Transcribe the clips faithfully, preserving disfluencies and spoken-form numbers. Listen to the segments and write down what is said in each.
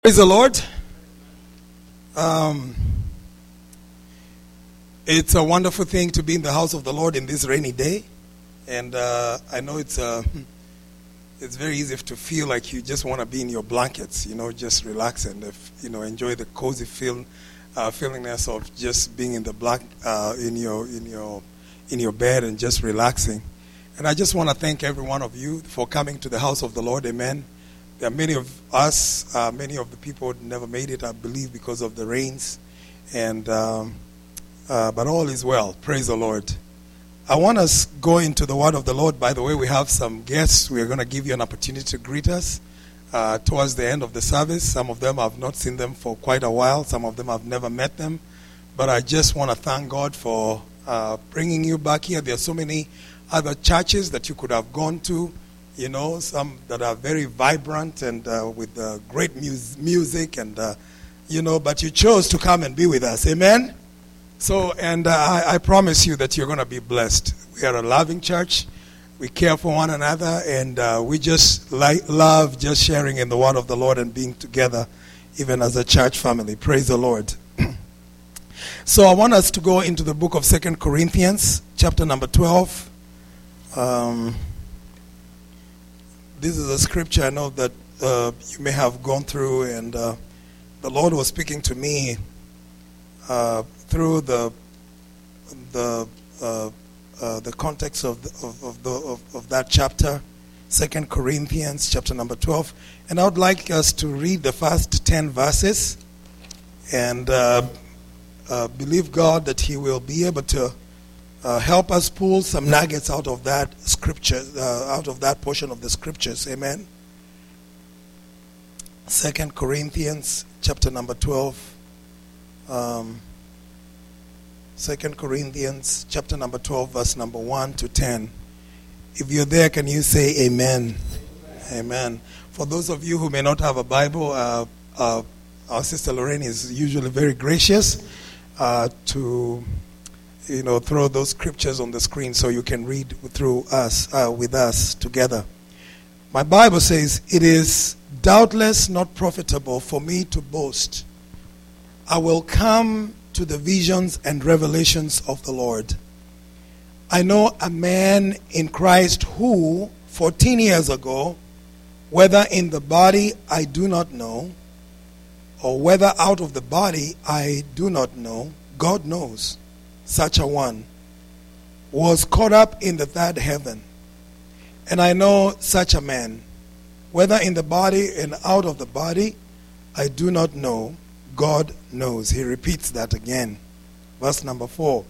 Praise the Lord. Um, it's a wonderful thing to be in the house of the Lord in this rainy day. And uh, I know it's uh, it's very easy to feel like you just want to be in your blankets, you know, just relax and, if, you know, enjoy the cozy feel, uh, feelingness of just being in the black, uh, in your in your in your bed and just relaxing. And I just want to thank every one of you for coming to the house of the Lord. Amen. There are many of us, uh, many of the people never made it, I believe, because of the rains. And um, uh, but all is well. Praise the Lord. I want us to go into the word of the Lord. By the way, we have some guests. We are going to give you an opportunity to greet us uh, towards the end of the service. Some of them I've not seen them for quite a while. Some of them I've never met them. But I just want to thank God for uh, bringing you back here. There are so many other churches that you could have gone to. You know, some that are very vibrant and uh, with uh, great mus- music and, uh, you know, but you chose to come and be with us. Amen? So, and uh, I, I promise you that you're going to be blessed. We are a loving church. We care for one another, and uh, we just like love just sharing in the word of the Lord and being together, even as a church family. Praise the Lord. So I want us to go into the book of Second Corinthians, chapter number twelve. Um... This is a scripture I know that uh, you may have gone through, and uh, the Lord was speaking to me uh, through the the uh, uh, the context of the, of of, the, of of that chapter, Second Corinthians, chapter number twelve, and I would like us to read the first ten verses, and uh, uh, believe God that He will be able to Uh, help us pull some nuggets out of that scripture, uh, out of that portion of the scriptures. Amen. Second Corinthians, chapter number twelve. Um, Second Corinthians, chapter number twelve, verse number one to ten. If you're there, can you say amen? Amen. Amen. For those of you who may not have a Bible, uh, uh, our sister Lorraine is usually very gracious uh, to. You know, throw those scriptures on the screen so you can read through us, uh, with us together. My Bible says, "It is doubtless not profitable for me to boast. I will come to the visions and revelations of the Lord. I know a man in Christ who, fourteen years ago, whether in the body I do not know, or whether out of the body I do not know, God knows, such a one was caught up in the third heaven. And I know such a man, whether in the body and out of the body, I do not know, God knows." He repeats that again. Verse number four.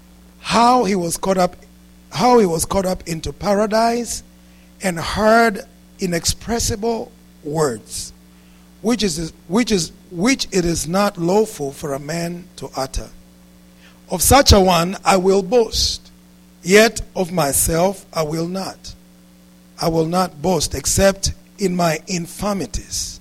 How he was caught up, how he was caught up into paradise and heard inexpressible words, which is which is which it is not lawful for a man to utter. Of such a one I will boast, yet of myself I will not. I will not boast except in my infirmities.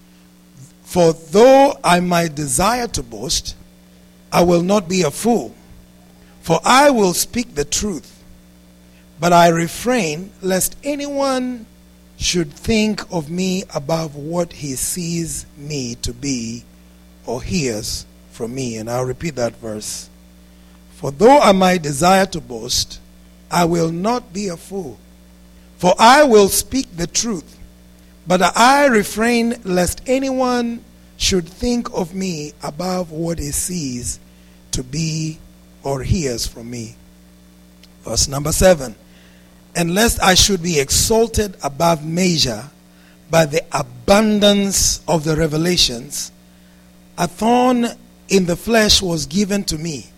For though I might desire to boast, I will not be a fool. For I will speak the truth, but I refrain lest anyone should think of me above what he sees me to be or hears from me. And I'll repeat that verse. For though I might desire to boast, I will not be a fool. For I will speak the truth, but I refrain lest anyone should think of me above what he sees to be or hears from me. Verse number seven. And lest I should be exalted above measure by the abundance of the revelations, a thorn in the flesh was given to me.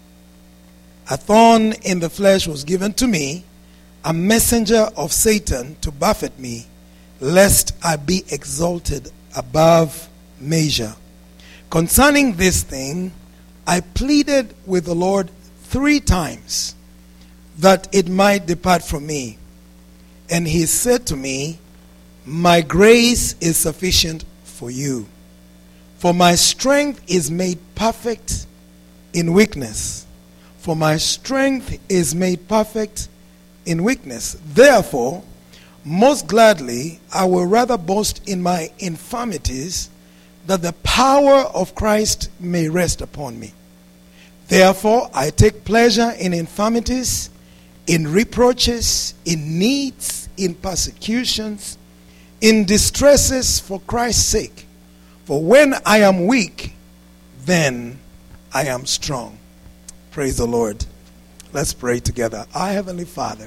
A thorn in the flesh was given to me, a messenger of Satan to buffet me, lest I be exalted above measure. Concerning this thing, I pleaded with the Lord three times, that it might depart from me. And he said to me, My grace is sufficient for you, for my strength is made perfect in weakness. For my strength is made perfect in weakness. Therefore, most gladly, I will rather boast in my infirmities, that the power of Christ may rest upon me. Therefore, I take pleasure in infirmities, in reproaches, in needs, in persecutions, in distresses for Christ's sake. For when I am weak, then I am strong. Praise the Lord. Let's pray together. Our Heavenly Father,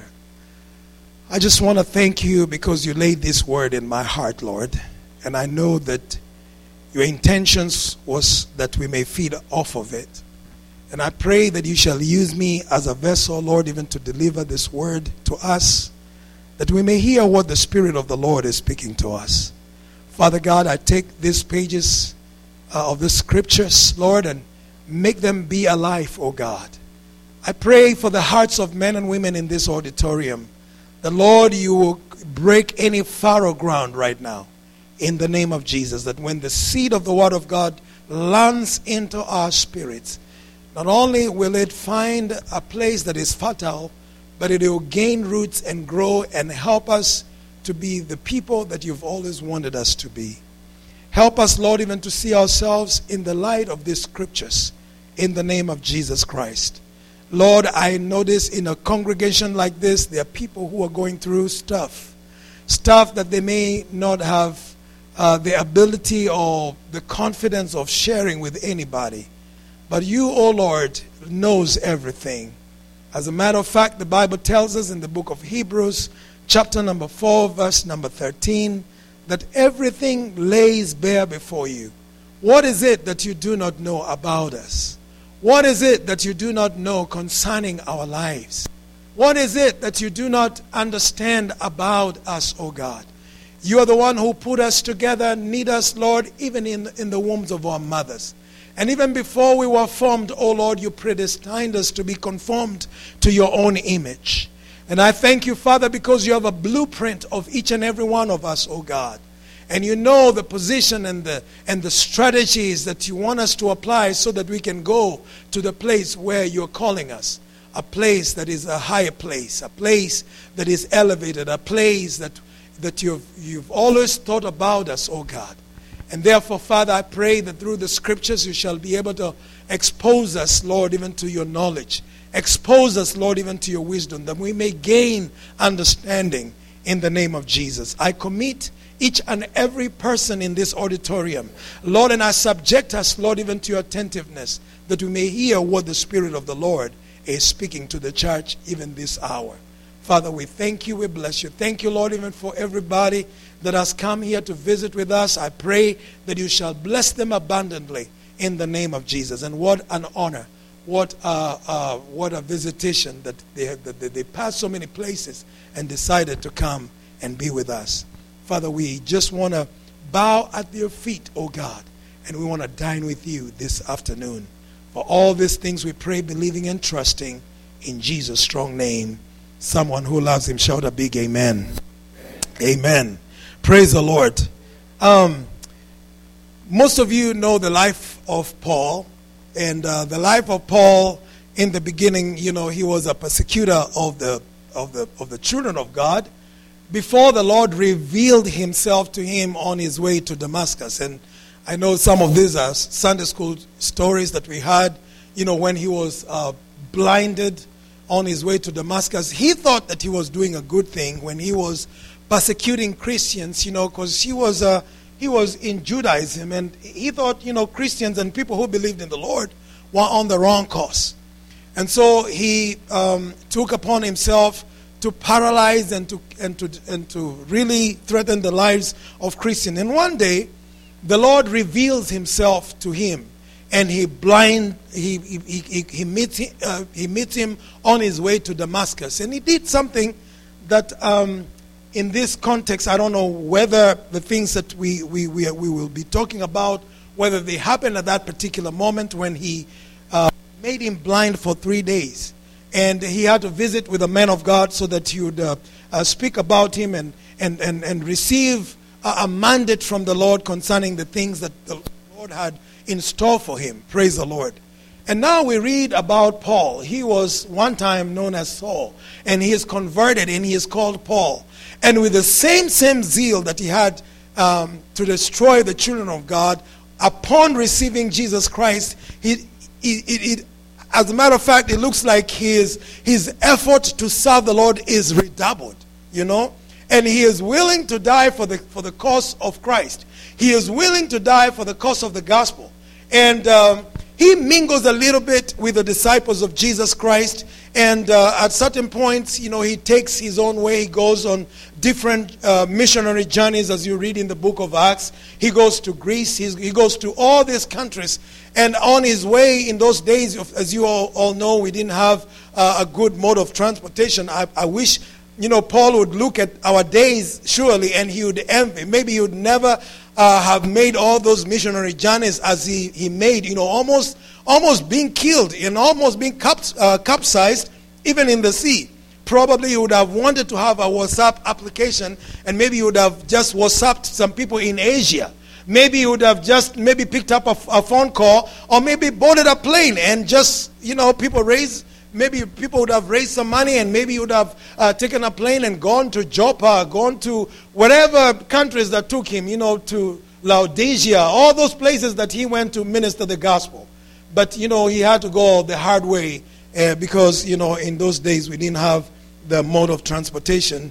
I just want to thank you because you laid this word in my heart, Lord. And I know that your intentions was that we may feed off of it. And I pray that you shall use me as a vessel, Lord, even to deliver this word to us, that we may hear what the Spirit of the Lord is speaking to us. Father God, I take these pages uh, of the scriptures, Lord, and make them be alive, oh God. I pray for the hearts of men and women in this auditorium, that, Lord, you will break any fallow ground right now in the name of Jesus, that when the seed of the Word of God lands into our spirits, not only will it find a place that is fertile, but it will gain roots and grow and help us to be the people that you've always wanted us to be. Help us, Lord, even to see ourselves in the light of these scriptures in the name of Jesus Christ. Lord, I notice in a congregation like this, there are people who are going through stuff. Stuff that they may not have uh, the ability or the confidence of sharing with anybody. But you, O Lord, knows everything. As a matter of fact, the Bible tells us in the book of Hebrews, chapter number four, verse number thirteen, that everything lays bare before you. What is it that you do not know about us? What is it that you do not know concerning our lives? What is it that you do not understand about us, O God? You are the one who put us together, knit us, Lord, even in, in the wombs of our mothers. And even before we were formed, O Lord, you predestined us to be conformed to your own image. And I thank you, Father, because you have a blueprint of each and every one of us, O God. And you know the position and the and the strategies that you want us to apply so that we can go to the place where you're calling us. A place that is a higher place, a place that is elevated, a place that, that you've, you've always thought about us, oh God. And therefore, Father, I pray that through the scriptures you shall be able to expose us, Lord, even to your knowledge. Expose us, Lord, even to your wisdom, that we may gain understanding in the name of Jesus. I commit each and every person in this auditorium, Lord, and I subject us, Lord, even to your attentiveness, that we may hear what the Spirit of the Lord is speaking to the church even this hour. Father, we thank you, we bless you. Thank you, Lord, even for everybody that has come here to visit with us. I pray that you shall bless them abundantly in the name of Jesus. And what an honor, what a, uh, what a visitation that they, have, that they passed so many places and decided to come and be with us. Father, we just want to bow at your feet, oh God, and we want to dine with you this afternoon. For all these things we pray, believing and trusting in Jesus' strong name. Someone who loves him, shout a big amen. Amen. Amen. Praise the Lord. Um, most of you know the life of Paul. And uh, the life of Paul, in the beginning, you know, he was a persecutor of the of the of the children of God, before the Lord revealed himself to him on his way to Damascus. And I know some of these are Sunday school stories that we had, you know, when he was uh, blinded on his way to Damascus. He thought that he was doing a good thing when he was persecuting Christians, you know, because he was uh, he was in Judaism, and he thought, you know, Christians and people who believed in the Lord were on the wrong course. And so he um, took upon himself to paralyze and to and to and to really threaten the lives of Christians. And one day, the Lord reveals himself to him, and he blind he he he, he meets him, uh, he meets him on his way to Damascus, and he did something that um, in this context, I don't know whether the things that we we we, we will be talking about, whether they happened at that particular moment when he uh, made him blind for three days. And he had to visit with a man of God so that he would uh, uh, speak about him and, and, and, and receive a, a mandate from the Lord concerning the things that the Lord had in store for him. Praise the Lord. And now we read about Paul. He was one time known as Saul, and he is converted and he is called Paul. And with the same, same zeal that he had um, to destroy the children of God, upon receiving Jesus Christ, he, he, it, it, as a matter of fact, it looks like his, his effort to serve the Lord is redoubled, you know. And he is willing to die for the, for the cause of Christ. He is willing to die for the cause of the gospel. And um, he mingles a little bit with the disciples of Jesus Christ. And uh, at certain points, you know, he takes his own way. He goes on different uh, missionary journeys, as you read in the book of Acts. He goes to Greece. He's, he goes to all these countries. And on his way in those days, as you all, all know, we didn't have uh, a good mode of transportation. I, I wish, you know, Paul would look at our days, surely, and he would envy. Maybe he would never uh, have made all those missionary journeys as he, he made, you know, almost almost being killed and almost being caps, uh, capsized, even in the sea. Probably he would have wanted to have a WhatsApp application, and maybe he would have just WhatsApped some people in Asia. Maybe he would have just maybe picked up a, a phone call, or maybe boarded a plane and just, you know, people raise. Maybe people would have raised some money, and maybe you would have uh, taken a plane and gone to Joppa, gone to whatever countries that took him, you know, to Laodicea, all those places that he went to minister the gospel. But, you know, he had to go the hard way uh, because, you know, in those days we didn't have the mode of transportation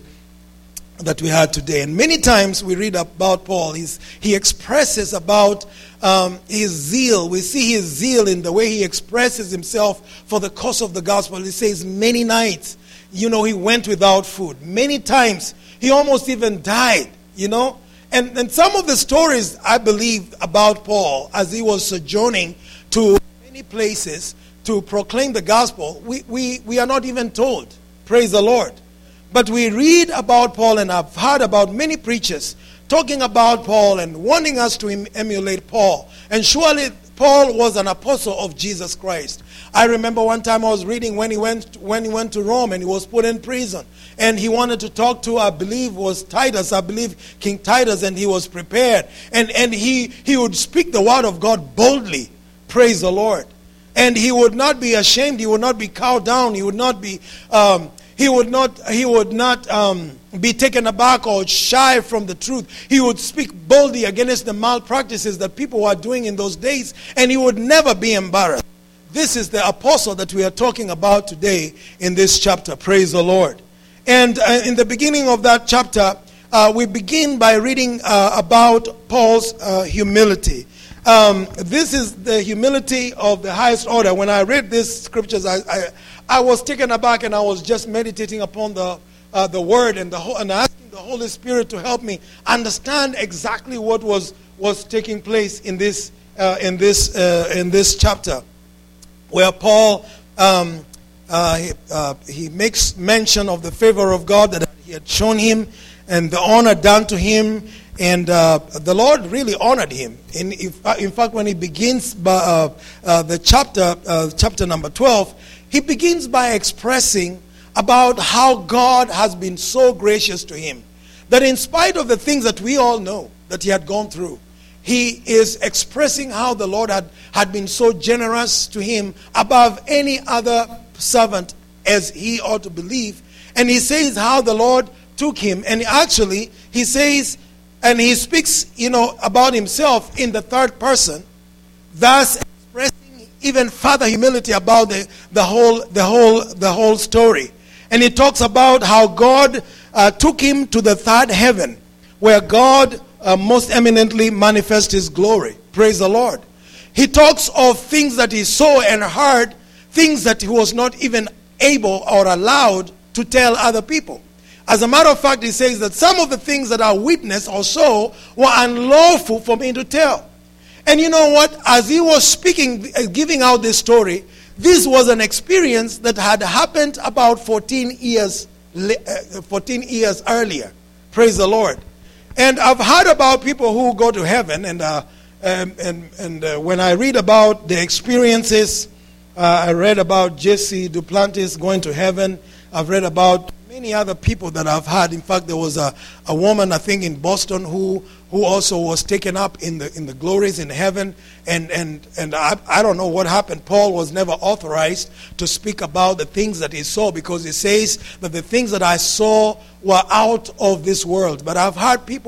that we had today. And many times we read about Paul. He's, he expresses about um, his zeal. We see his zeal in the way he expresses himself for the cause of the gospel. He says many nights, you know, he went without food. Many times he almost even died, you know. And, and some of the stories, I believe, about Paul as he was sojourning to many places to proclaim the gospel, we, we, we are not even told. Praise the Lord. But we read about Paul, and I've heard about many preachers talking about Paul and wanting us to em- emulate Paul. And surely Paul was an apostle of Jesus Christ. I remember one time I was reading when he went when he went to Rome and he was put in prison. And he wanted to talk to, I believe, was Titus, I believe King Titus, and he was prepared. And, and he, he would speak the word of God boldly. Praise the Lord. And he would not be ashamed. He would not be cowed down. He would not be... Um, He would not, he would not um, be taken aback or shy from the truth. He would speak boldly against the malpractices that people were doing in those days, and he would never be embarrassed. This is the apostle that we are talking about today in this chapter. Praise the Lord. And uh, in the beginning of that chapter, uh, we begin by reading uh, about Paul's uh, humility. Um, this is the humility of the highest order. When I read these scriptures, I... I I was taken aback, and I was just meditating upon the uh, the word and the whole, and asking the Holy Spirit to help me understand exactly what was was taking place in this uh, in this uh, in this chapter, where Paul um, uh, he, uh, he makes mention of the favor of God that he had shown him and the honor done to him, and uh, the Lord really honored him. In in fact, when he begins by, uh, uh, the chapter uh, chapter number twelve. He begins by expressing about how God has been so gracious to him. That in spite of the things that we all know that he had gone through, he is expressing how the Lord had, had been so generous to him above any other servant, as he ought to believe. And he says how the Lord took him. And actually, he says, and he speaks, you know, about himself in the third person, thus expressing even further humility about the, the whole the whole the whole story. And he talks about how God uh, took him to the third heaven, where God uh, most eminently manifests his glory. Praise the Lord. He talks of things that he saw and heard, things that he was not even able or allowed to tell other people. As a matter of fact, he says that some of the things that I witnessed or saw were unlawful for me to tell. And you know what? As he was speaking, giving out this story, this was an experience that had happened about fourteen years, fourteen years earlier. Praise the Lord. And I've heard about people who go to heaven, and uh, um, and and uh, when I read about the experiences, uh, I read about Jesse Duplantis going to heaven. I've read about many other people that I've had. In fact, there was a, a woman, I think, in Boston who who also was taken up in the in the glories in heaven. And and and I, I don't know what happened. Paul was never authorized to speak about the things that he saw, because he says that the things that I saw were out of this world. But I've heard people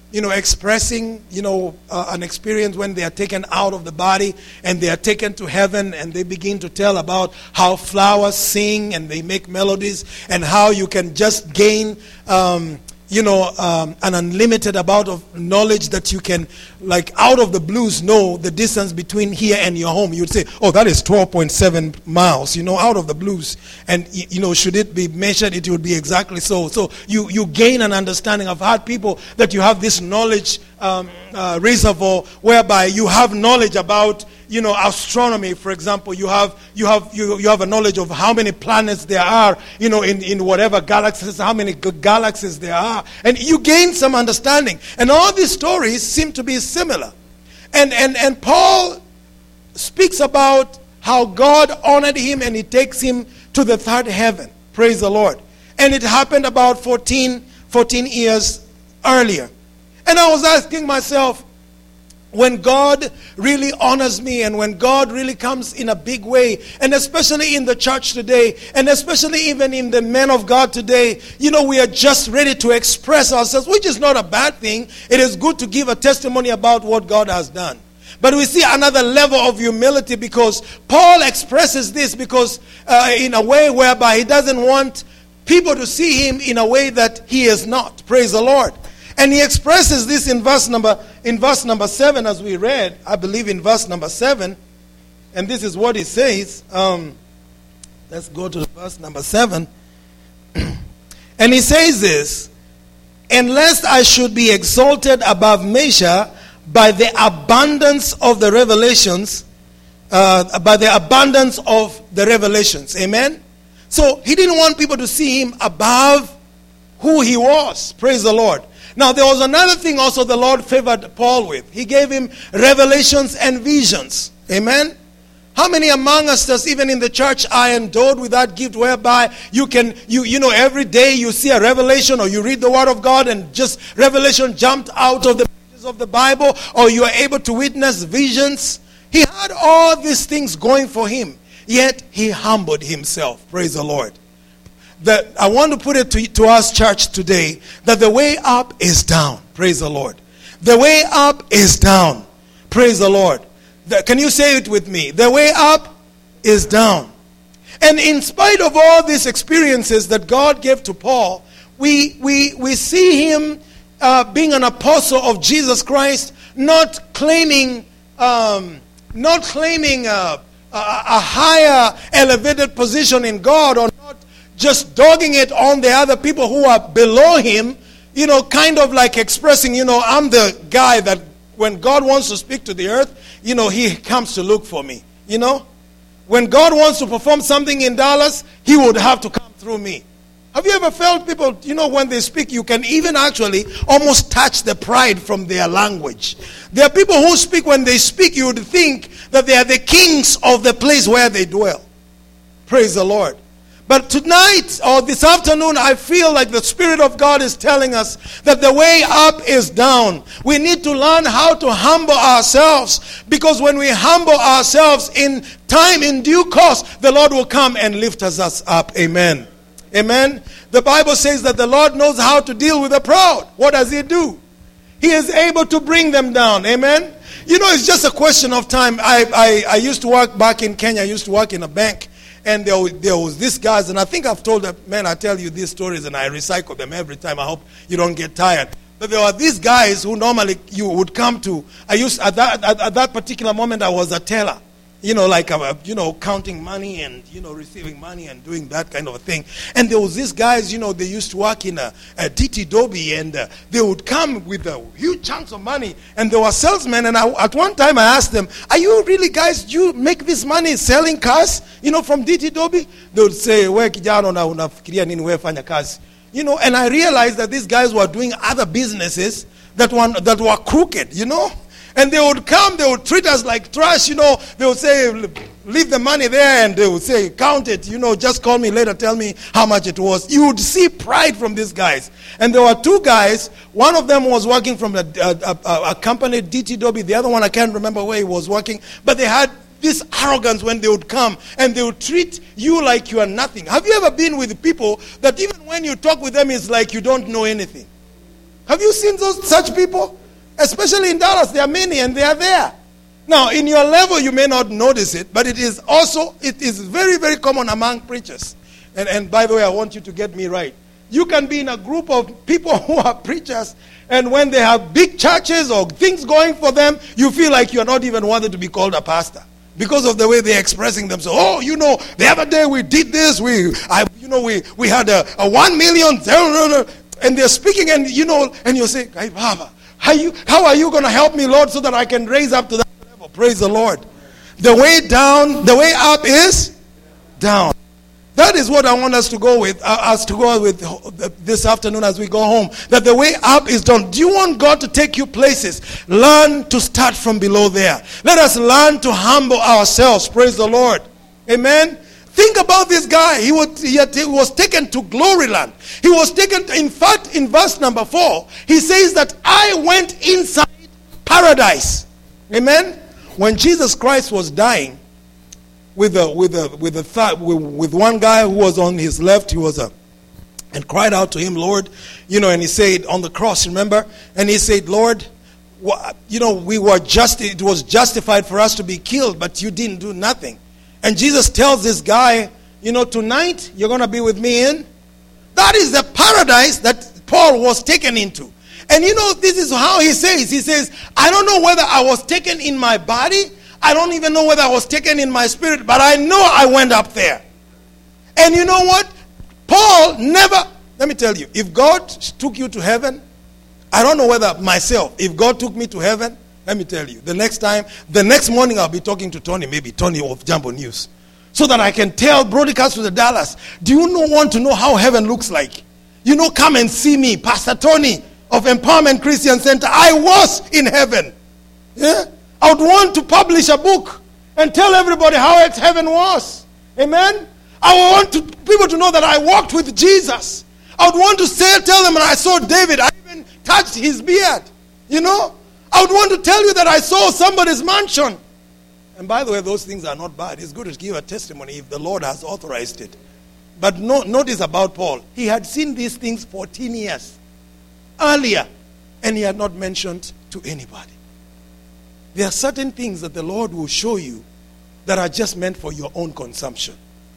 you know, expressing, you know, uh, an experience when they are taken out of the body and they are taken to heaven, and they begin to tell about how flowers sing and they make melodies, and how you can just gain, um, you know, um, an unlimited amount of knowledge that you can, like, out of the blues, know the distance between here and your home. You'd say, oh, that is twelve point seven miles, you know, out of the blues. And, you know, should it be measured, it would be exactly so. So you, you gain an understanding. I've had people that you have this knowledge um, uh, reservoir whereby you have knowledge about, you know, astronomy, for example. You have you have you, you have a knowledge of how many planets there are, you know, in, in whatever galaxies, how many g- galaxies there are. And you gain some understanding. And all these stories seem to be similar. And and, and Paul speaks about how God honored him and he takes him to the third heaven. Praise the Lord. And it happened about fourteen, fourteen years earlier. And I was asking myself, when God really honors me and when God really comes in a big way, and especially in the church today, and especially even in the men of God today, you know, we are just ready to express ourselves, which is not a bad thing. It is good to give a testimony about what God has done. But we see another level of humility, because Paul expresses this because uh, in a way whereby he doesn't want people to see him in a way that he is not. Praise the Lord. And he expresses this in verse number in verse number seven, as we read, I believe in verse number seven. And this is what he says. Um, let's go to verse number seven. And he says this: "And lest I should be exalted above measure by the abundance of the revelations, uh, by the abundance of the revelations." Amen. So he didn't want people to see him above who he was. Praise the Lord. Now, there was another thing also the Lord favored Paul with. He gave him revelations and visions. Amen? How many among us, does even in the church, are endowed with that gift whereby you can, you you know, every day you see a revelation, or you read the Word of God and just revelation jumped out of the pages of the Bible, or you are able to witness visions? He had all these things going for him, yet he humbled himself. Praise the Lord. That I want to put it to, to us, church, today, that the way up is down. Praise the Lord. The way up is down. Praise the Lord. The, can you say it with me? The way up is down. And in spite of all these experiences that God gave to Paul, we we we see him uh, being an apostle of Jesus Christ, not claiming um, not claiming a, a, a higher elevated position in God, or not just dogging it on the other people who are below him, you know, kind of like expressing, you know, I'm the guy that when God wants to speak to the earth, you know, he comes to look for me, you know. When God wants to perform something in Dallas, he would have to come through me. Have you ever felt people, you know, when they speak, you can even actually almost touch the pride from their language. There are people who speak, when they speak, you would think that they are the kings of the place where they dwell. Praise the Lord. But tonight, or this afternoon, I feel like the Spirit of God is telling us that the way up is down. We need to learn how to humble ourselves, because when we humble ourselves, in time, in due course, the Lord will come and lift us up. Amen. Amen. The Bible says that the Lord knows how to deal with the proud. What does he do? He is able to bring them down. Amen. You know, it's just a question of time. I, I, I used to work back in Kenya. I used to work in a bank. And there was, there was these guys, and I think I've told them, man, I tell you these stories and I recycle them every time. I hope you don't get tired. But there were these guys who normally you would come to. I used at that at, at that particular moment I was a teller, you know, like a, you know, counting money and, you know, receiving money and doing that kind of a thing. And there was these guys, you know, they used to work in a, a D T Dobie, and uh, they would come with uh, huge chunks of money, and they were salesmen. And I, at one time I asked them, "Are you really guys? Do you make this money selling cars, you know, from D T Dobie?" They would say, "We kijana na unafikiria nini wewe fanya kazi?" You know, and I realized that these guys were doing other businesses that were that were crooked, you know. And they would come, they would treat us like trash, you know. They would say, leave the money there, and they would say, count it, you know, just call me later, tell me how much it was. You would see pride from these guys. And there were two guys. One of them was working from a, a, a, a company, D T Dobie. The other one, I can't remember where he was working. But they had this arrogance when they would come, and they would treat you like you are nothing. Have you ever been with people that even when you talk with them, it's like you don't know anything? Have you seen those such people? Especially in Dallas, there are many and they are there. Now, in your level, you may not notice it, but it is also, it is very, very common among preachers. And, and by the way, I want you to get me right. You can be in a group of people who are preachers, and when they have big churches or things going for them, you feel like you're not even wanted to be called a pastor because of the way they're expressing themselves. Oh, you know, the other day we did this. We, I, you know, we we had a, a one million, and they're speaking, and you know, and you say, hey, Baba, how you, how are you going to help me, Lord, so that I can raise up to that level? Praise the Lord. The way down, the way up is down. That is what I want us to go with, uh, us to go with this afternoon as we go home. That the way up is down. Do you want God to take you places? Learn to start from below there. Let us learn to humble ourselves. Praise the Lord. Amen. Think about this guy. He was, he, had, he was taken to glory land. He was taken, to, in fact, in verse number four, he says that I went inside paradise. Amen. When Jesus Christ was dying, with a, with a, with a th- with, with one guy who was on his left, he was a, and cried out to him, Lord, you know, and he said on the cross, remember, and he said, Lord, wh- you know, we were just, it was justified for us to be killed, but you didn't do nothing. And Jesus tells this guy, you know, tonight you're going to be with me in. That is the paradise that Paul was taken into. And you know, this is how he says, he says, I don't know whether I was taken in my body. I don't even know whether I was taken in my spirit, but I know I went up there. And you know what? Paul never, let me tell you, if God took you to heaven, I don't know whether myself, if God took me to heaven, let me tell you, the next time, the next morning I'll be talking to Tony, maybe Tony of Jumbo News, so that I can tell broadcast to the Dallas, do you know, want to know how heaven looks like? You know, come and see me, Pastor Tony of Empowerment Christian Center. I was in heaven. Yeah? I would want to publish a book and tell everybody how heaven was. Amen? I would want to, people to know that I walked with Jesus. I would want to say, tell them that I saw David. I even touched his beard. You know? I would want to tell you that I saw somebody's mansion. And by the way, those things are not bad. It's good to give a testimony if the Lord has authorized it. But no, notice about Paul. He had seen these things fourteen years earlier, and he had not mentioned to anybody. There are certain things that the Lord will show you that are just meant for your own consumption.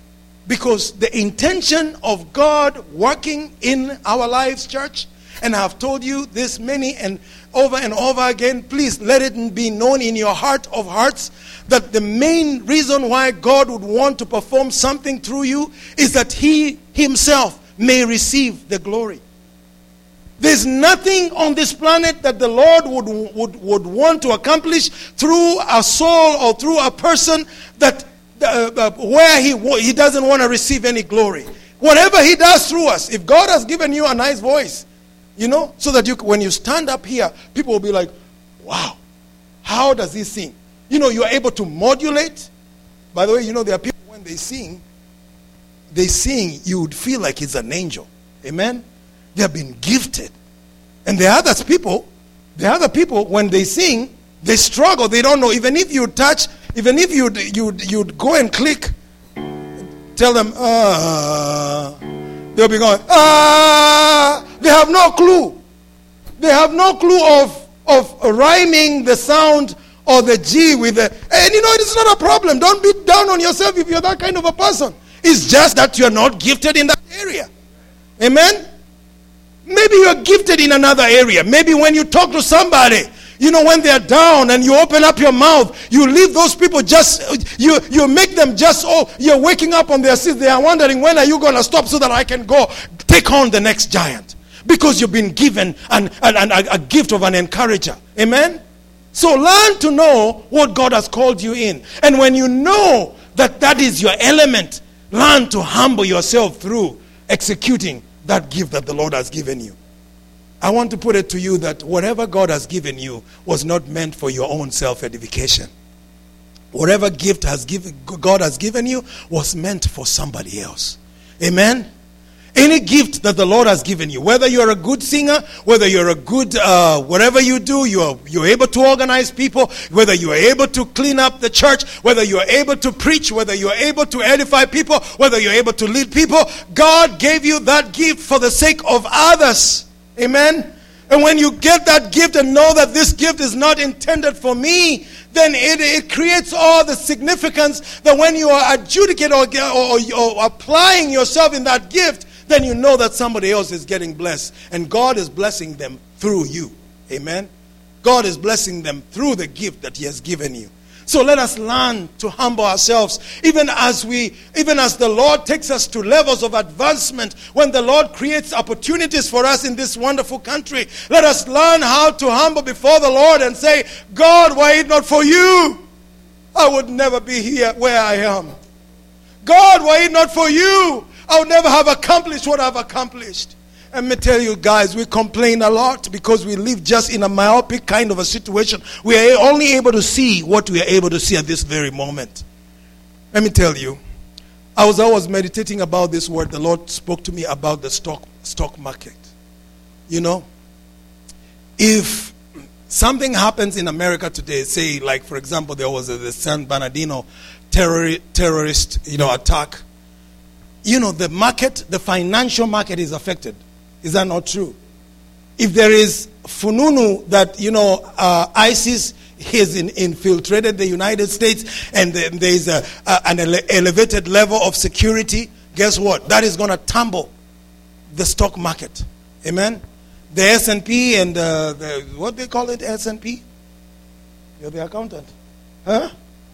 Because the intention of God working in our lives, church, and I have told you this many and over and over again, please let it be known in your heart of hearts that the main reason why God would want to perform something through you is that He Himself may receive the glory. There's nothing on this planet that the Lord would, would, would want to accomplish through a soul or through a person that uh, uh, where he, he doesn't want to receive any glory. Whatever He does through us, if God has given you a nice voice, you know, so that you, when you stand up here, people will be like, wow, how does he sing? You know, you are able to modulate. By the way, you know, there are people when they sing, they sing, you would feel like it's an angel. Amen? They have been gifted. And the other people, the other people, when they sing, they struggle. They don't know. Even if you touch, even if you'd, you'd, you'd go and click, tell them, ah, they'll be going, ah, they have no clue. They have no clue of, of rhyming the sound or the G with the, and you know, it's not a problem. Don't beat down on yourself if you're that kind of a person. It's just that you're not gifted in that area. Amen? Maybe you're gifted in another area. Maybe when you talk to somebody, you know, when they're down and you open up your mouth, you leave those people just, you, you make them just, oh, you're waking up on their seats. They are wondering, when are you going to stop so that I can go take on the next giant? Because you've been given an, an, an, a gift of an encourager. Amen? So learn to know what God has called you in. And when you know that that is your element, learn to humble yourself through executing that gift that the Lord has given you. I want to put it to you that whatever God has given you was not meant for your own self-edification. Whatever gift has given, God has given you was meant for somebody else. Amen? Any gift that the Lord has given you, whether you're a good singer, whether you're a good, uh, whatever you do, you're, you're able to organize people, whether you're able to clean up the church, whether you're able to preach, whether you're able to edify people, whether you're able to lead people, God gave you that gift for the sake of others. Amen? And when you get that gift and know that this gift is not intended for me, then it, it creates all the significance that when you are adjudicating or, or, or applying yourself in that gift, then you know that somebody else is getting blessed. And God is blessing them through you. Amen? God is blessing them through the gift that He has given you. So let us learn to humble ourselves, even as we, even as the Lord takes us to levels of advancement. When the Lord creates opportunities for us in this wonderful country, let us learn how to humble before the Lord and say, God, were it not for you, I would never be here where I am. God, were it not for you, I would never have accomplished what I've accomplished. Let me tell you guys, we complain a lot because we live just in a myopic kind of a situation. We are only able to see what we are able to see at this very moment. Let me tell you, I was always meditating about this word. The Lord spoke to me about the stock stock market. You know, if something happens in America today, say like for example there was a, the San Bernardino terror, terrorist you know attack, you know the market, the financial market is affected. Is that not true? If there is fununu that, you know, uh, ISIS has in, infiltrated the United States and the, there is a, a, an ele- elevated level of security, guess what? That is going to tumble the stock market. Amen? The S and P and uh, the, what they call it, S and P? You're the accountant. Huh?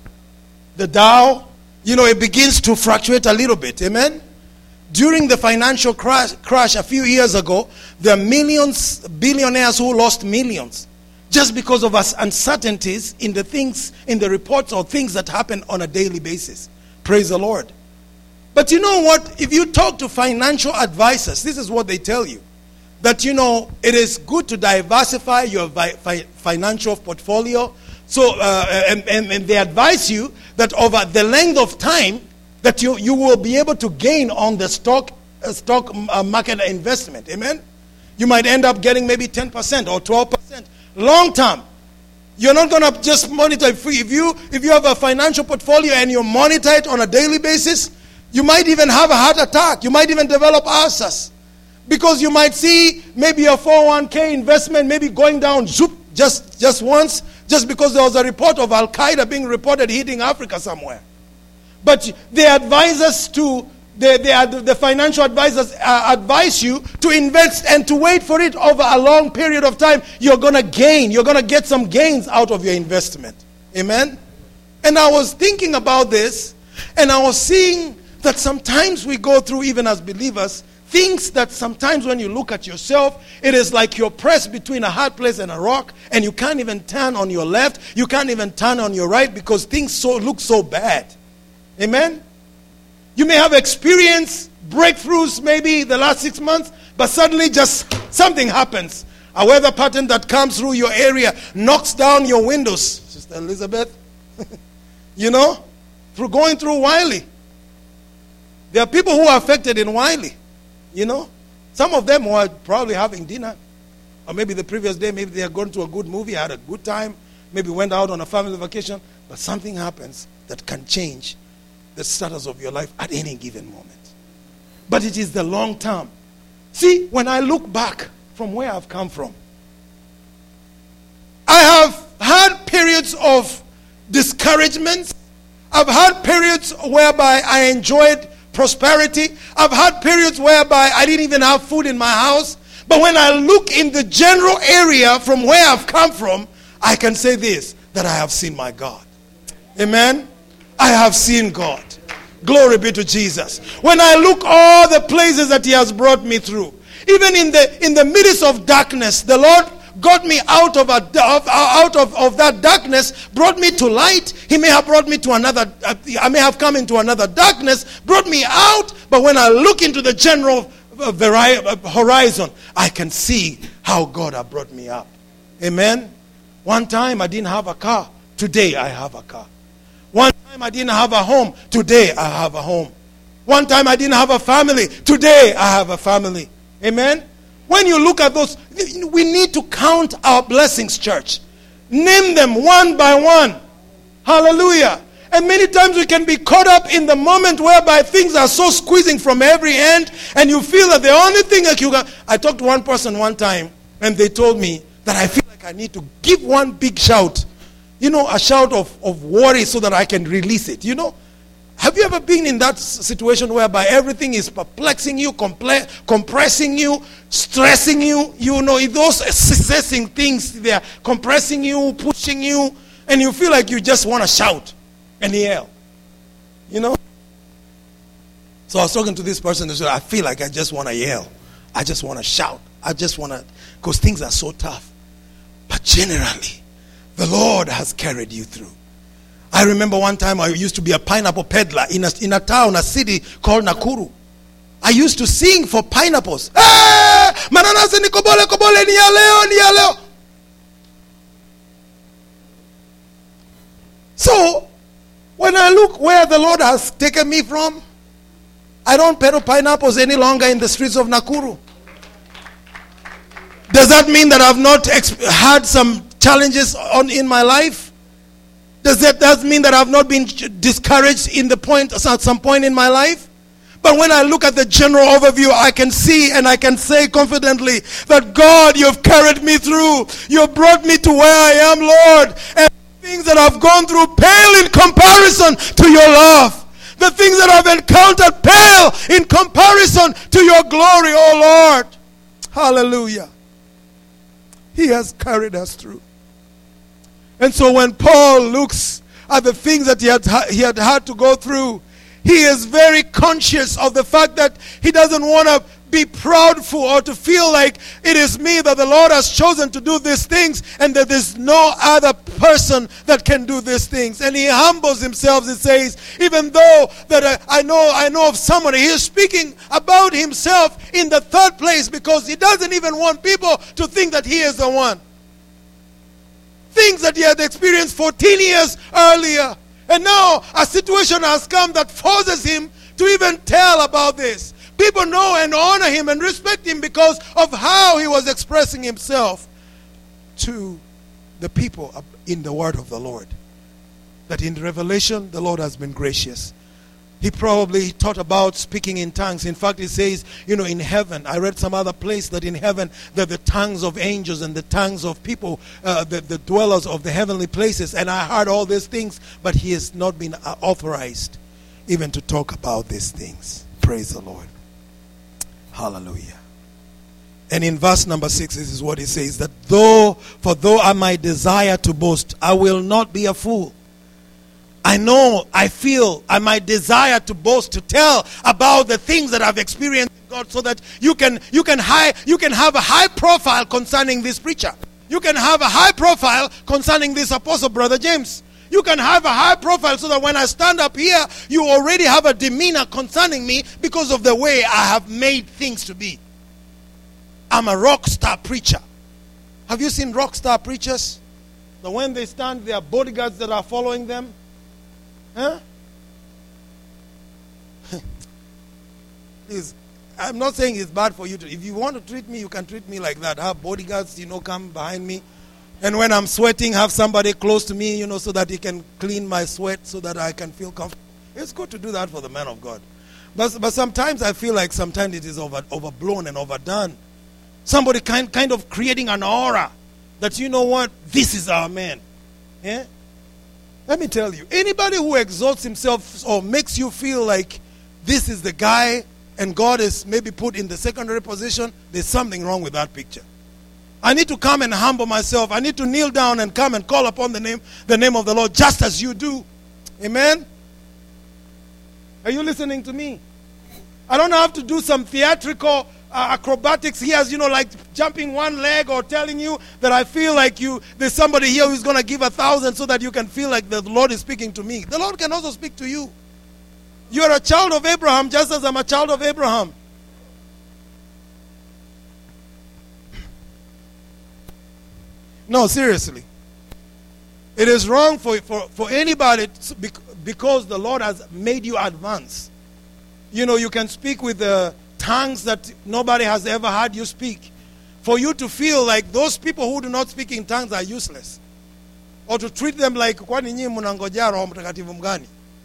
The Dow, you know, it begins to fluctuate a little bit. Amen? During the financial crash, crash a few years ago, there are millions, billionaires who lost millions just because of us uncertainties in the things, in the reports or things that happen on a daily basis. Praise the Lord. But you know what? If you talk to financial advisors, this is what they tell you. That, you know, it is good to diversify your vi- fi- financial portfolio. So, uh, and, and, and they advise you that over the length of time, that you, you will be able to gain on the stock uh, stock uh, market investment. Amen? You might end up getting maybe ten percent or twelve percent. Long term. You're not going to just monitor. If you, if you have a financial portfolio and you monitor it on a daily basis, you might even have a heart attack. You might even develop ulcers. Because you might see maybe a four oh one k investment maybe going down zoop, just, just once, just because there was a report of Al-Qaeda being reported hitting Africa somewhere. But the advisors to, the, the, the financial advisors uh, advise you to invest and to wait for it over a long period of time. You're going to gain. You're going to get some gains out of your investment. Amen? And I was thinking about this, and I was seeing that sometimes we go through, even as believers, things that sometimes when you look at yourself, it is like you're pressed between a hard place and a rock, and you can't even turn on your left. You can't even turn on your right because things so look so bad. Amen? You may have experienced breakthroughs maybe the last six months, but suddenly just something happens. A weather pattern that comes through your area knocks down your windows. Sister Elizabeth, you know, through going through Wiley. There are people who are affected in Wiley, you know. Some of them were probably having dinner. Or maybe the previous day, maybe they had gone to a good movie, had a good time, maybe went out on a family vacation. But something happens that can change the status of your life at any given moment. But it is the long term. See, when I look back from where I've come from, I have had periods of discouragement. I've had periods whereby I enjoyed prosperity. I've had periods whereby I didn't even have food in my house. But when I look in the general area from where I've come from, I can say this, that I have seen my God. Amen? I have seen God. Glory be to Jesus. When I look all the places that He has brought me through, even in the in the midst of darkness, the Lord got me out of a, out of, of that darkness, brought me to light. He may have brought me to another, I may have come into another darkness, brought me out. But when I look into the general horizon, I can see how God has brought me up. Amen. One time I didn't have a car. Today I have a car. One time I didn't have a home. Today I have a home. One time I didn't have a family. Today I have a family. Amen. When you look at those, we need to count our blessings, church. Name them one by one. Hallelujah. And many times we can be caught up in the moment whereby things are so squeezing from every end, and you feel that the only thing that you can... I talked to one person one time, And they told me that I feel like I need to give one big shout. You know, a shout of, of worry so that I can release it. You know, have you ever been in that situation whereby everything is perplexing you, compl- compressing you, stressing you? You know, those assessing things, they are compressing you, pushing you, and you feel like you just want to shout and yell. You know? So I was talking to this person and said, I feel like I just want to yell. I just want to shout. I just want to, because things are so tough. But generally, the Lord has carried you through. I remember one time I used to be a pineapple peddler in a, in a town, a city called Nakuru. I used to sing for pineapples. Hey! Mananasi ni kobole kobole ni ya leo ni ya leo. So, when I look where the Lord has taken me from, I don't peddle pineapples any longer in the streets of Nakuru. Does that mean that I've not exp- had some challenges on in my life? Does that, that mean that I've not been discouraged in the point at some point in my life? But when I look at the general overview, I can see and I can say confidently that God, you've carried me through. You've brought me to where I am, Lord. And the things that I've gone through pale in comparison to your love. The things that I've encountered pale in comparison to your glory, oh Lord. Hallelujah. He has carried us through. And so when Paul looks at the things that he had, he had had to go through, he is very conscious of the fact that he doesn't want to be proudful or to feel like it is me that the Lord has chosen to do these things and that there's no other person that can do these things. And he humbles himself and says, even though that I, I know I know of somebody, he is speaking about himself in the third place because he doesn't even want people to think that he is the one. Things that he had experienced fourteen years earlier. And now a situation has come that forces him to even tell about this. People know and honor him and respect him because of how he was expressing himself to the people in the word of the Lord. That in Revelation, the Lord has been gracious. He probably taught about speaking in tongues. In fact, it says, you know, in heaven, I read some other place that in heaven, that the tongues of angels and the tongues of people, uh, the, the dwellers of the heavenly places. And I heard all these things, but he has not been authorized even to talk about these things. Praise the Lord. Hallelujah. And in verse number six, this is what he says, that though, for though I might desire to boast, I will not be a fool. I know, I feel, I might desire to boast, to tell about the things that I've experienced in God, so that you can you can high you can have a high profile concerning this preacher. You can have a high profile concerning this apostle, Brother James. You can have a high profile so that when I stand up here, you already have a demeanor concerning me because of the way I have made things to be. I'm a rock star preacher. Have you seen rock star preachers? That when they stand, there are bodyguards that are following them. Huh? Please, I'm not saying it's bad for you to. If you want to treat me, you can treat me like that. Have bodyguards, you know, come behind me. And when I'm sweating, have somebody close to me, you know, so that he can clean my sweat so that I can feel comfortable. It's good to do that for the man of God. But, but sometimes I feel like sometimes it is over, overblown and overdone. Somebody kind, kind of creating an aura that, you know what, this is our man. Yeah? Let me tell you, anybody who exalts himself or makes you feel like this is the guy and God is maybe put in the secondary position, there's something wrong with that picture. I need to come and humble myself. I need to kneel down and come and call upon the name, the name of the Lord, just as you do. Amen? Are you listening to me? I don't have to do some theatrical uh, acrobatics here, as you know, like jumping one leg or telling you that I feel like you. There's somebody here who's going to give a thousand so that you can feel like the Lord is speaking to me. The Lord can also speak to you. You are a child of Abraham, just as I'm a child of Abraham. No, seriously. It is wrong for, for, for anybody to, because the Lord has made you advance. You know, you can speak with the tongues that nobody has ever heard you speak. For you to feel like those people who do not speak in tongues are useless. Or to treat them like, kwani nyinyi mnangojea Roho Mtakatifu mgani?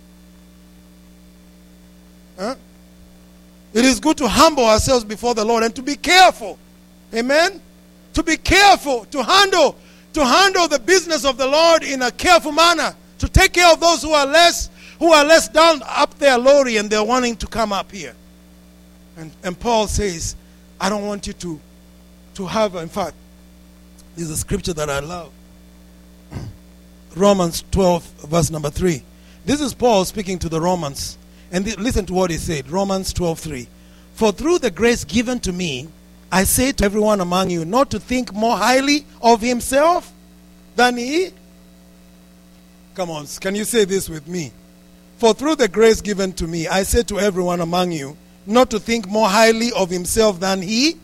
Huh? It is good to humble ourselves before the Lord and to be careful. Amen? to be careful, to handle, to handle the business of the Lord in a careful manner, to take care of those who are less, who are less down up there lowly and they're wanting to come up here. And, and Paul says, I don't want you to, to have, in fact, this is a scripture that I love. Romans twelve, verse number three. This is Paul speaking to the Romans. And th- listen to what he said. Romans twelve, three. For through the grace given to me, I say to everyone among you not to think more highly of himself than he. Come on, can you say this with me? For through the grace given to me, I say to everyone among you not to think more highly of himself than he.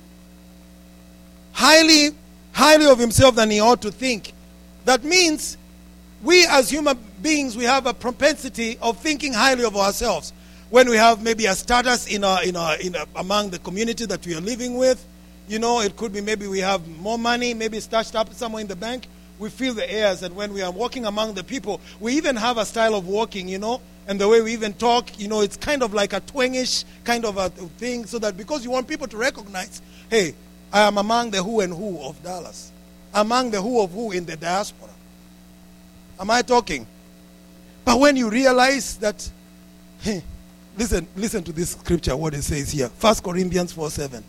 Highly, highly of himself than he ought to think. That means we as human beings, we have a propensity of thinking highly of ourselves. When we have maybe a status in our, in our, in our, among the community that we are living with, you know, it could be maybe we have more money, maybe stashed up somewhere in the bank. We feel the airs, and when we are walking among the people, we even have a style of walking, you know, and the way we even talk, you know, it's kind of like a twangish kind of a thing, so that because you want people to recognize, hey, I am among the who and who of Dallas, among the who of who in the diaspora. Am I talking? But when you realize that, hey, listen, listen to this scripture, what it says here. First Corinthians four seven.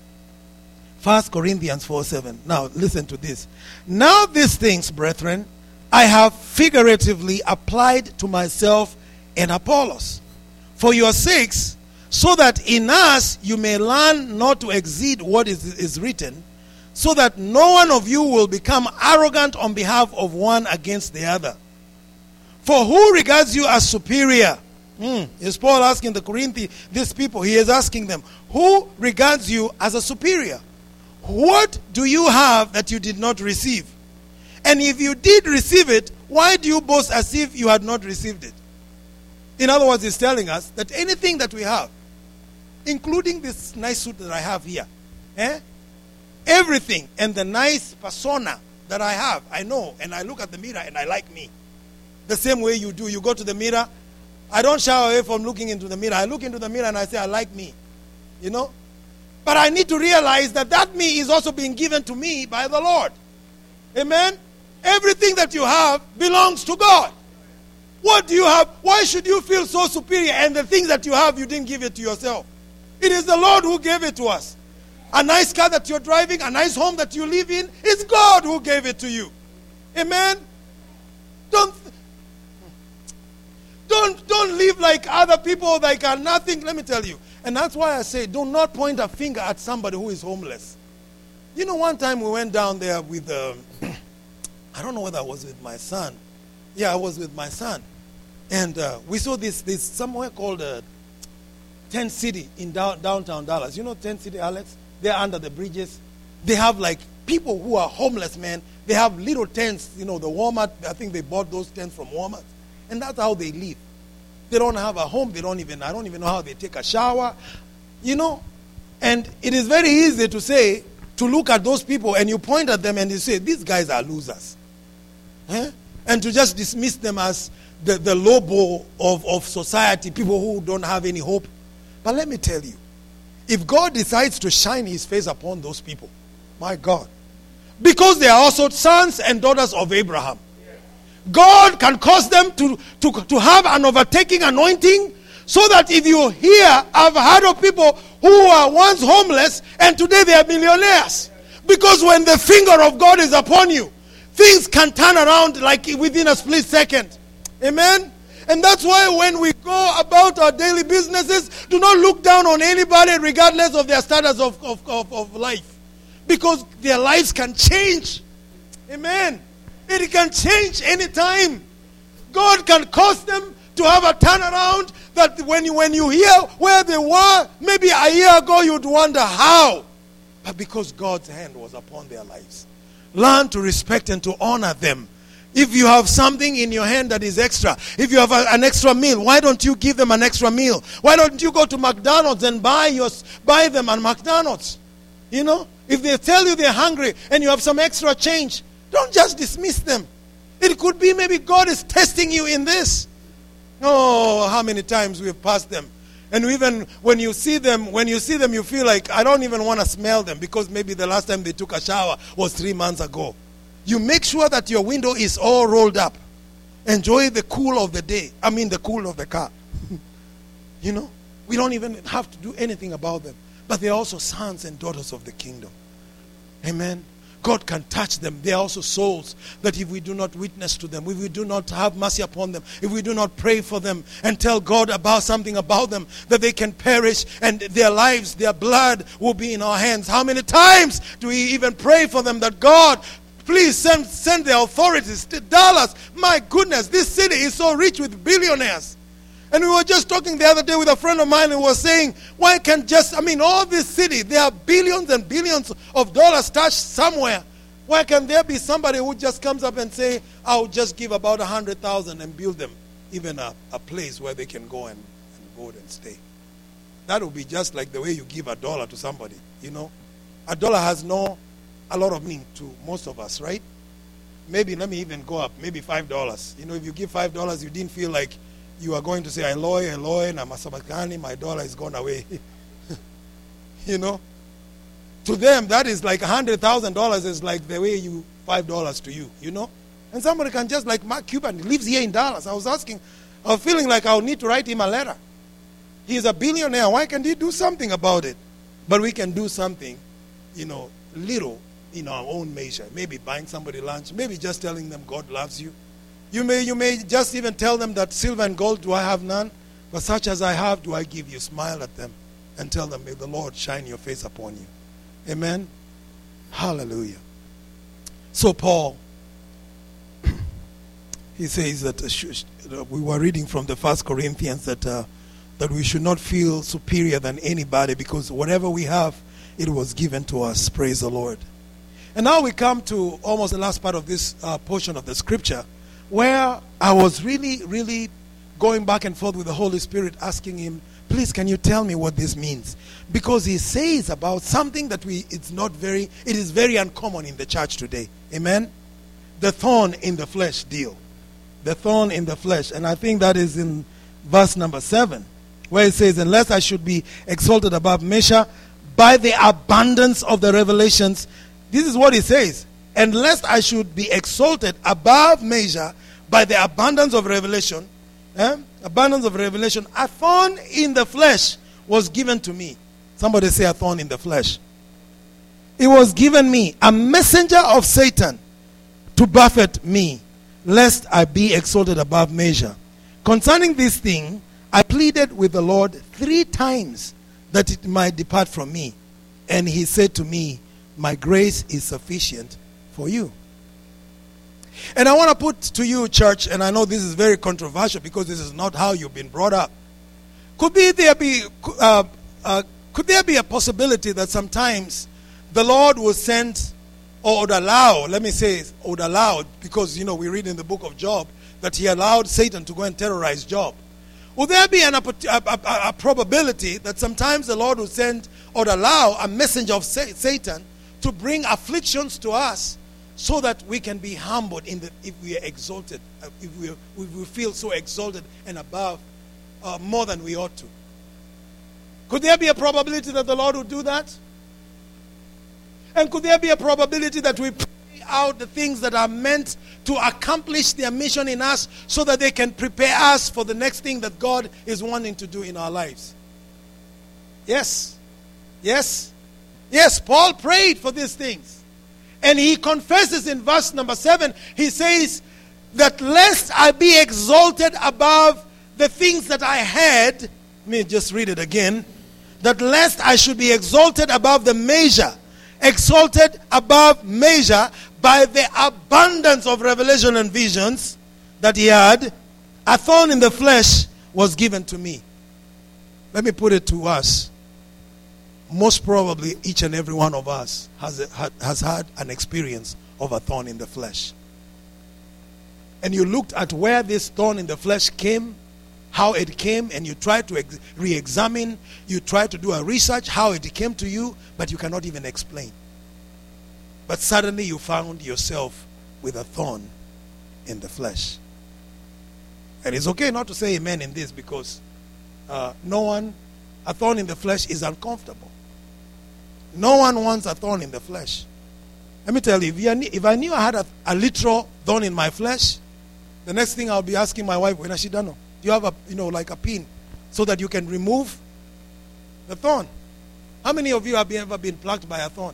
First Corinthians four seven. Now listen to this. Now these things, brethren, I have figuratively applied to myself and Apollos, for your sakes, so that in us you may learn not to exceed what is, is written, so that no one of you will become arrogant on behalf of one against the other. For who regards you as superior? Hmm. Is Paul asking the Corinthians, these people, he is asking them, who regards you as a superior? What do you have that you did not receive? And if you did receive it, why do you boast as if you had not received it? In other words, he's telling us that anything that we have, including this nice suit that I have here, eh? Everything, and the nice persona that I have, I know, and I look at the mirror and I like me. The same way you do. You go to the mirror. I don't shy away from looking into the mirror. I look into the mirror and I say, I like me. You know? But I need to realize that that me is also being given to me by the Lord. Amen? Everything that you have belongs to God. What do you have? Why should you feel so superior? And the things that you have, you didn't give it to yourself. It is the Lord who gave it to us. A nice car that you're driving, a nice home that you live in, it's God who gave it to you. Amen? Don't, don't, don't live like other people like are nothing. Let me tell you. And that's why I say, do not point a finger at somebody who is homeless. You know, one time we went down there with, um, I don't know whether I was with my son. Yeah, I was with my son. And uh, we saw this, this somewhere called uh, Tent City in down, downtown Dallas. You know Tent City, Alex? They're under the bridges. They have like people who are homeless, man. They have little tents, you know, the Walmart. I think they bought those tents from Walmart. And that's how they live. They don't have a home. They don't even, I don't even know how they take a shower. You know? And it is very easy to say, to look at those people and you point at them and you say, these guys are losers. Eh? And to just dismiss them as the, the lobo of, of society, people who don't have any hope. But let me tell you, if God decides to shine his face upon those people, my God, because they are also sons and daughters of Abraham, God can cause them to, to, to have an overtaking anointing, so that if you hear, I've heard of people who were once homeless and today they are millionaires. Because when the finger of God is upon you, things can turn around like within a split second. Amen? And that's why when we go about our daily businesses, do not look down on anybody regardless of their status of, of, of, of life. Because their lives can change. Amen. It can change anytime. God can cause them to have a turnaround that when you, when you hear where they were, maybe a year ago you'd wonder how. But because God's hand was upon their lives. Learn to respect and to honor them. If you have something in your hand that is extra, if you have a, an extra meal, why don't you give them an extra meal? Why don't you go to McDonald's and buy your, buy them at McDonald's? You know, if they tell you they're hungry and you have some extra change, don't just dismiss them. It could be maybe God is testing you in this. Oh, how many times we have passed them And even when you see them, when you see them, you feel like, I don't even want to smell them because maybe the last time they took a shower was three months ago. You make sure that your window is all rolled up. Enjoy the cool of the day. I mean the cool of the car. You know, we don't even have to do anything about them. But they're also sons and daughters of the kingdom. Amen. God can touch them. They are also souls that if we do not witness to them, if we do not have mercy upon them, if we do not pray for them and tell God about something about them, that they can perish and their lives, their blood will be in our hands. How many times do we even pray for them that God, please send, send the authorities to Dallas. My goodness, this city is so rich with billionaires. And we were just talking the other day with a friend of mine who was saying, why can't just, I mean, all this city, there are billions and billions of dollars stashed somewhere. Why can't there be somebody who just comes up and say, I'll just give about a hundred thousand and build them even a, a place where they can go and, and go and stay. That would be just like the way you give a dollar to somebody, you know. A dollar has no, a lot of meaning to most of us, right? Maybe, let me even go up, maybe five dollars. You know, if you give five dollars, you didn't feel like you are going to say, Eloi, Eloi, Namasabakani, my dollar is gone away. You know? To them, that is like one hundred thousand dollars is like the way you, five dollars to you, you know? And somebody can just like Mark Cuban, he lives here in Dallas. I was asking, I was feeling like I would need to write him a letter. He is a billionaire. Why can't he do something about it? But we can do something, you know, little in our own measure. Maybe buying somebody lunch. Maybe just telling them God loves you. You may, you may just even tell them that silver and gold do I have none, but such as I have do I give you. Smile at them and tell them, may the Lord shine your face upon you. Amen. Hallelujah. So Paul, he says that uh, we were reading from the First Corinthians that uh, that we should not feel superior than anybody because whatever we have, it was given to us. Praise the Lord. And now we come to almost the last part of this uh, portion of the scripture, where I was really, really going back and forth with the Holy Spirit, asking him, please, can you tell me what this means? Because he says about something that we, it's not very, it is very uncommon in the church today. Amen? The thorn in the flesh deal. The thorn in the flesh. And I think that is in verse number seven, where it says, unless I should be exalted above measure by the abundance of the revelations. This is what he says. And lest I should be exalted above measure by the abundance of revelation, eh? abundance of revelation, a thorn in the flesh was given to me. Somebody say a thorn in the flesh. It was given me, a messenger of Satan, to buffet me, lest I be exalted above measure. Concerning this thing, I pleaded with the Lord three times that it might depart from me. And he said to me, my grace is sufficient for you. And I want to put to you, church, and I know this is very controversial because this is not how you've been brought up. Could be there be uh, uh, could there be a possibility that sometimes the Lord will send or would allow, let me say, would allow, because you know we read in the book of Job that he allowed Satan to go and terrorize Job. Would there be an, a, a, a, a probability that sometimes the Lord will send or allow a messenger of Satan to bring afflictions to us, so that we can be humbled in the, if we are exalted, uh, if, we, if we feel so exalted and above uh, more than we ought to. Could there be a probability that the Lord would do that? And could there be a probability that we pray out the things that are meant to accomplish their mission in us, so that they can prepare us for the next thing that God is wanting to do in our lives? Yes. Yes. Yes, Paul prayed for these things. And he confesses in verse number seven, he says that lest I be exalted above the things that I had, let me just read it again, that lest I should be exalted above the measure, exalted above measure by the abundance of revelation and visions that he had, a thorn in the flesh was given to me. Let me put it to us. Most probably each and every one of us has, a, has had an experience of a thorn in the flesh. And you looked at where this thorn in the flesh came, how it came, and you tried to ex- re-examine, you tried to do a research how it came to you, but you cannot even explain. But suddenly you found yourself with a thorn in the flesh. And it's okay not to say amen in this, because uh, no one, a thorn in the flesh is uncomfortable. No one wants a thorn in the flesh. Let me tell you, if, you, if I knew I had a, a literal thorn in my flesh, the next thing I'll be asking my wife, when she done, do you have a, you know, like a pin so that you can remove the thorn? How many of you have ever been plucked by a thorn?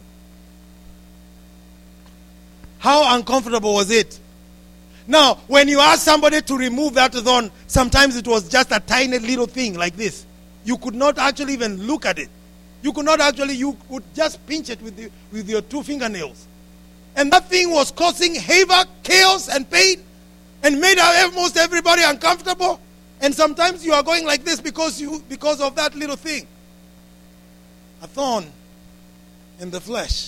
How uncomfortable was it? Now, when you ask somebody to remove that thorn, sometimes it was just a tiny little thing like this. You could not actually even look at it. You could not actually, you could just pinch it with, the, with your two fingernails. And that thing was causing havoc, chaos, and pain, and made almost everybody uncomfortable. And sometimes you are going like this because you because of that little thing. A thorn in the flesh.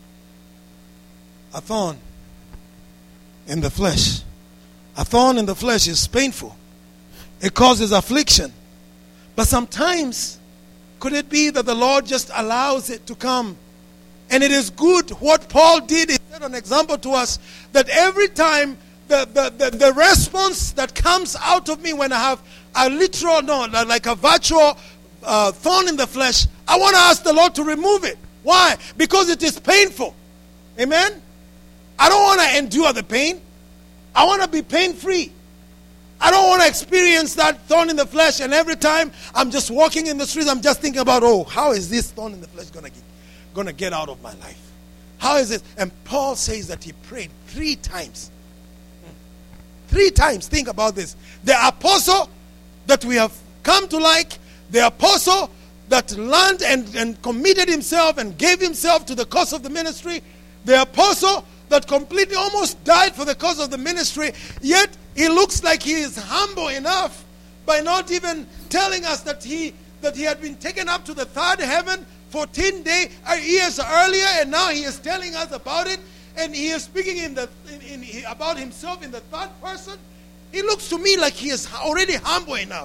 A thorn in the flesh. A thorn in the flesh is painful. It causes affliction. But sometimes, could it be that the Lord just allows it to come? And it is good. What Paul did is set an example to us that every time the, the, the, the response that comes out of me when I have a literal, no, like a virtual uh, thorn in the flesh, I want to ask the Lord to remove it. Why? Because it is painful. Amen? I don't want to endure the pain. I want to be pain-free. I don't want to experience that thorn in the flesh, and every time I'm just walking in the streets, I'm just thinking about, oh, how is this thorn in the flesh going to get, going to get out of my life? How is it? And Paul says that he prayed three times. Three times. Think about this. The apostle that we have come to like, the apostle that learned and, and committed himself and gave himself to the cause of the ministry, the apostle that completely almost died for the cause of the ministry, yet he looks like he is humble enough by not even telling us that he that he had been taken up to the third heaven fourteen day, uh, years earlier, and now he is telling us about it, and he is speaking in the in, in, about himself in the third person. He looks to me like he is already humble enough.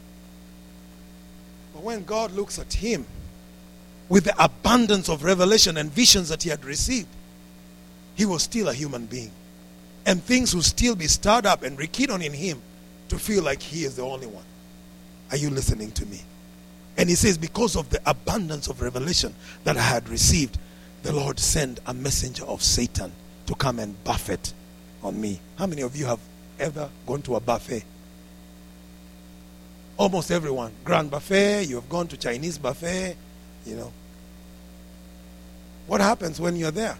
But when God looks at him with the abundance of revelation and visions that he had received, he was still a human being. And things will still be stirred up and rekindled in him to feel like he is the only one. Are you listening to me? And he says, because of the abundance of revelation that I had received, the Lord sent a messenger of Satan to come and buffet on me. How many of you have ever gone to a buffet? Almost everyone. Grand buffet, you have gone to Chinese buffet, you know. What happens when you're there?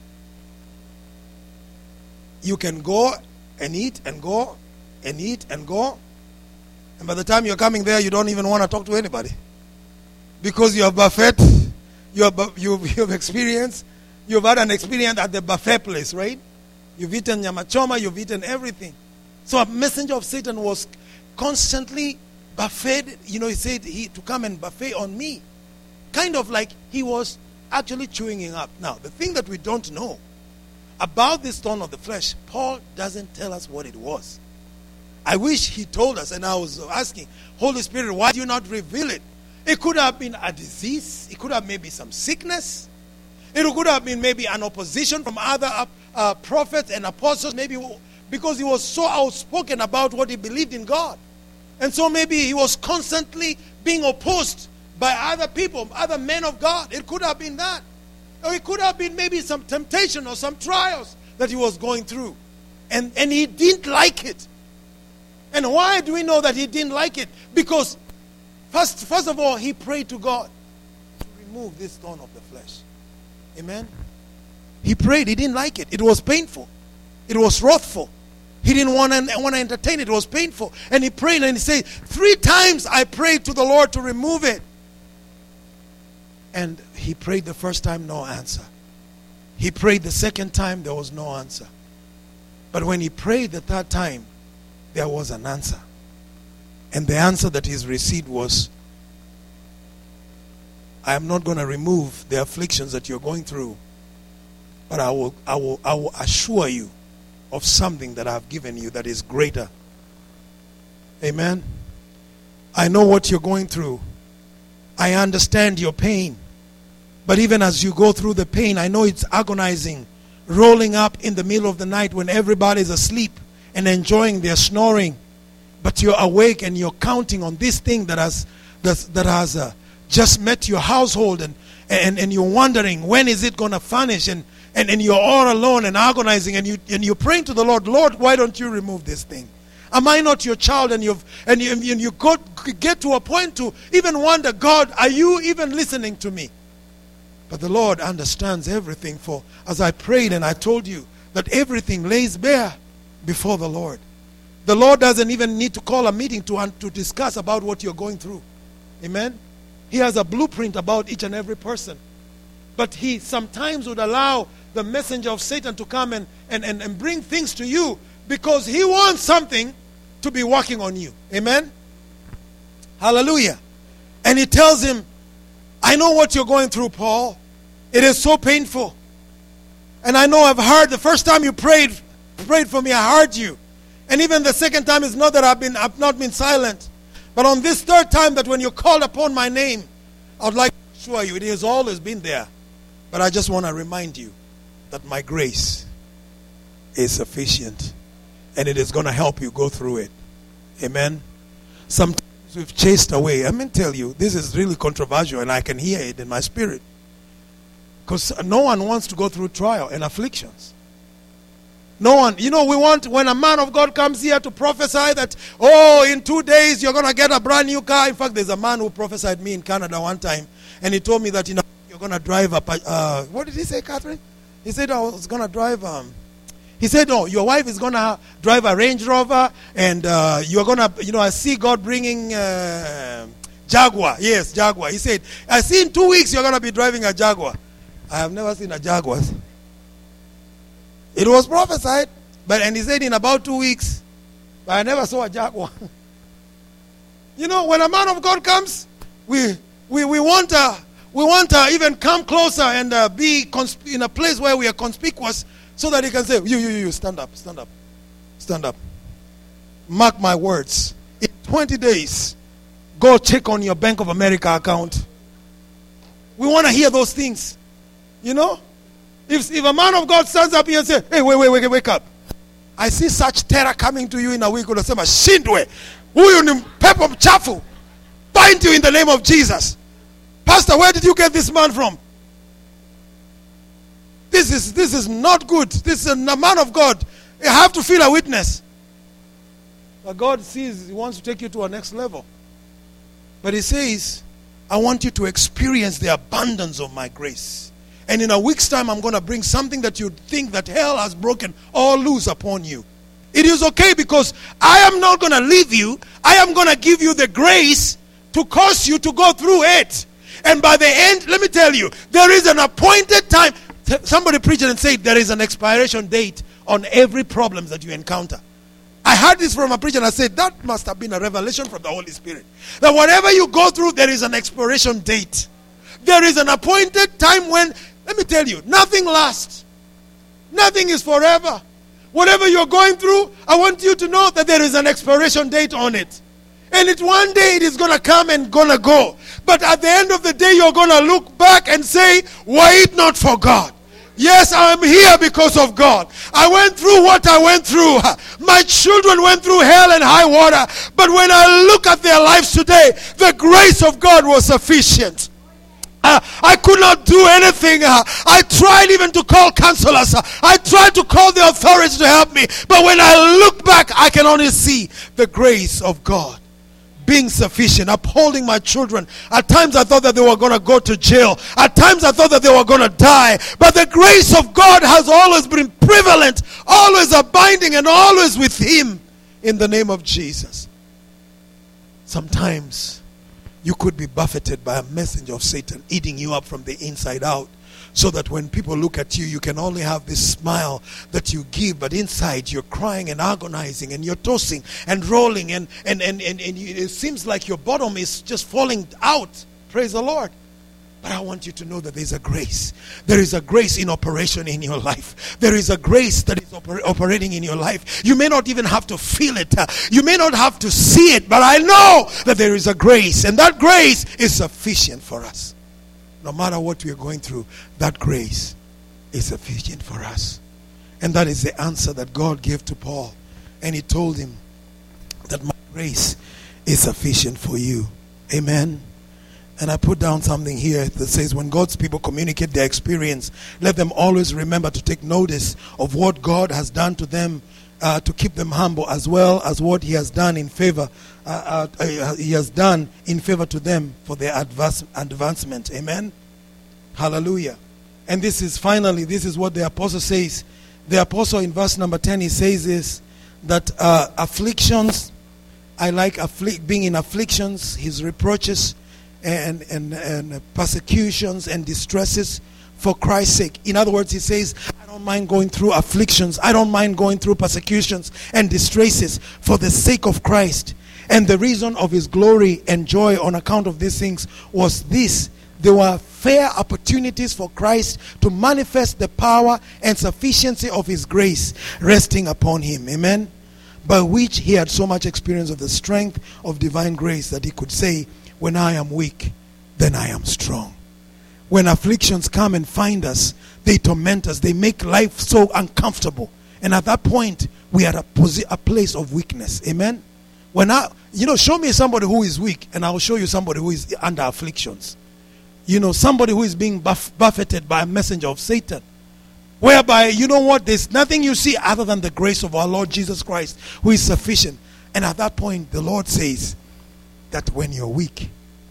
You can go and eat and go and eat and go. And by the time you're coming there, you don't even want to talk to anybody. Because you have buffet, you have, you've, you've experienced, you've had an experience at the buffet place, right? You've eaten nyama choma, you've eaten everything. So a messenger of Satan was constantly buffeted. You know, he said he to come and buffet on me. Kind of like he was actually chewing him up. Now, the thing that we don't know about this thorn of the flesh, Paul doesn't tell us what it was. I wish he told us, and I was asking, Holy Spirit, why do you not reveal it? It could have been a disease. It could have maybe some sickness. It could have been maybe an opposition from other uh, uh, prophets and apostles, maybe because he was so outspoken about what he believed in God. And so maybe he was constantly being opposed by other people, other men of God. It could have been that. Or it could have been maybe some temptation or some trials that he was going through. And, and he didn't like it. And why do we know that he didn't like it? Because first, first of all, he prayed to God to remove this thorn of the flesh. Amen? He prayed. He didn't like it. It was painful. It was wrathful. He didn't want to, want to entertain it. It was painful. And he prayed and he said, three times I prayed to the Lord to remove it. And he prayed the first time, no answer. He prayed the second time, there was no answer. But when he prayed the third time, there was an answer. And the answer that he's received was, I am not going to remove the afflictions that you're going through, but I will, I will, I will assure you of something that I've given you that is greater. Amen. I know what you're going through. I understand your pain. But even as you go through the pain, I know it's agonizing, rolling up in the middle of the night when everybody's asleep and enjoying their snoring. But you're awake and you're counting on this thing that has that, that has uh, just met your household, and, and, and you're wondering, when is it going to vanish? And, and, and you're all alone and agonizing, and, you, and you're praying to the Lord, Lord, why don't you remove this thing? Am I not your child? And, you've, and you, and you got, get to a point to even wonder, God, are you even listening to me? But the Lord understands everything. For as I prayed and I told you that everything lays bare before the Lord. The Lord doesn't even need to call a meeting to, to discuss about what you're going through. Amen? He has a blueprint about each and every person. But he sometimes would allow the messenger of Satan to come and, and, and, and bring things to you because he wants something to be working on you. Amen? Hallelujah. And he tells him, I know what you're going through, Paul. It is so painful. And I know I've heard the first time you prayed prayed for me, I heard you. And even the second time, it's not that I've been I've not been silent. But on this third time, that when you called upon my name, I would like to assure you, it has always been there. But I just want to remind you that my grace is sufficient. And it is going to help you go through it. Amen. Sometimes we've chased away. I mean, tell you, this is really controversial, and I can hear it in my spirit. Because no one wants to go through trial and afflictions. No one. You know, we want, when a man of God comes here to prophesy that, oh, in two days you're going to get a brand new car. In fact, there's a man who prophesied me in Canada one time, and he told me that, you know, you're going to drive a, uh, what did he say, Catherine? He said, I was going to drive, um, he said, no, your wife is going to drive a Range Rover, and uh, you're going to, you know, I see God bringing uh, Jaguar. Yes, Jaguar. He said, I see in two weeks you're going to be driving a Jaguar. I have never seen a Jaguar. It was prophesied, but and he said in about two weeks, but I never saw a Jaguar. You know, when a man of God comes, we we we want to we want to even come closer and uh, be consp- in a place where we are conspicuous, so that he can say, you you you stand up, stand up, stand up. Mark my words. In twenty days, go check on your Bank of America account. We want to hear those things. You know, if if a man of God stands up here and says, hey, wait, wait, wait, wake up. I see such terror coming to you in a week. Unasema, shindwe. Huyu ni pepo mchafu. Bind you in the name of Jesus. Pastor, where did you get this man from? This is this is not good. This is a man of God. You have to feel a witness. But God sees, he wants to take you to a next level. But he says, I want you to experience the abundance of my grace. And in a week's time, I'm going to bring something that you think that hell has broken all loose upon you. It is okay, because I am not going to leave you. I am going to give you the grace to cause you to go through it. And by the end, let me tell you, there is an appointed time. Somebody preached and said there is an expiration date on every problem that you encounter. I heard this from a preacher and I said, that must have been a revelation from the Holy Spirit. That whatever you go through, there is an expiration date. There is an appointed time when, let me tell you, nothing lasts. Nothing is forever. Whatever you're going through, I want you to know that there is an expiration date on it. And it one day it is going to come and going to go. But at the end of the day, you're going to look back and say, were it not for God? Yes, I'm here because of God. I went through what I went through. My children went through hell and high water. But when I look at their lives today, the grace of God was sufficient. Uh, I could not do anything. Uh, I tried even to call counselors. Uh, I tried to call the authorities to help me. But when I look back, I can only see the grace of God being sufficient, upholding my children. At times I thought that they were going to go to jail. At times I thought that they were going to die. But the grace of God has always been prevalent, always abiding, and always with him, in the name of Jesus. Sometimes you could be buffeted by a messenger of Satan, eating you up from the inside out, so that when people look at you, you can only have this smile that you give, but inside you're crying and agonizing, and you're tossing and rolling, and, and, and, and, and it seems like your bottom is just falling out. Praise the Lord. But I want you to know that there's a grace. There is a grace in operation in your life. There is a grace that is oper- operating in your life. You may not even have to feel it. Uh, you may not have to see it. But I know that there is a grace. And that grace is sufficient for us. No matter what we are going through, that grace is sufficient for us. And that is the answer that God gave to Paul. And he told him that my grace is sufficient for you. Amen. And I put down something here that says, when God's people communicate their experience, let them always remember to take notice of what God has done to them, uh, to keep them humble, as well as what He has done in favor. Uh, uh, uh, he has done in favor to them for their advance, advancement. Amen. Hallelujah. And this is finally, this is what the apostle says. The apostle in verse number ten, he says this, that uh, afflictions, I like afflict, being in afflictions, his reproaches, and, and, and persecutions and distresses for Christ's sake. In other words, he says, I don't mind going through afflictions. I don't mind going through persecutions and distresses for the sake of Christ. And the reason of his glory and joy on account of these things was this: there were fair opportunities for Christ to manifest the power and sufficiency of his grace resting upon him. Amen. By which he had so much experience of the strength of divine grace that he could say, when I am weak, then I am strong. When afflictions come and find us, they torment us. They make life so uncomfortable. And at that point, we are at a, posi- a place of weakness. Amen. When I, you know, show me somebody who is weak, and I will show you somebody who is under afflictions. You know, somebody who is being buff- buffeted by a messenger of Satan. Whereby, you know what, there's nothing you see other than the grace of our Lord Jesus Christ, who is sufficient. And at that point, the Lord says that when you're weak,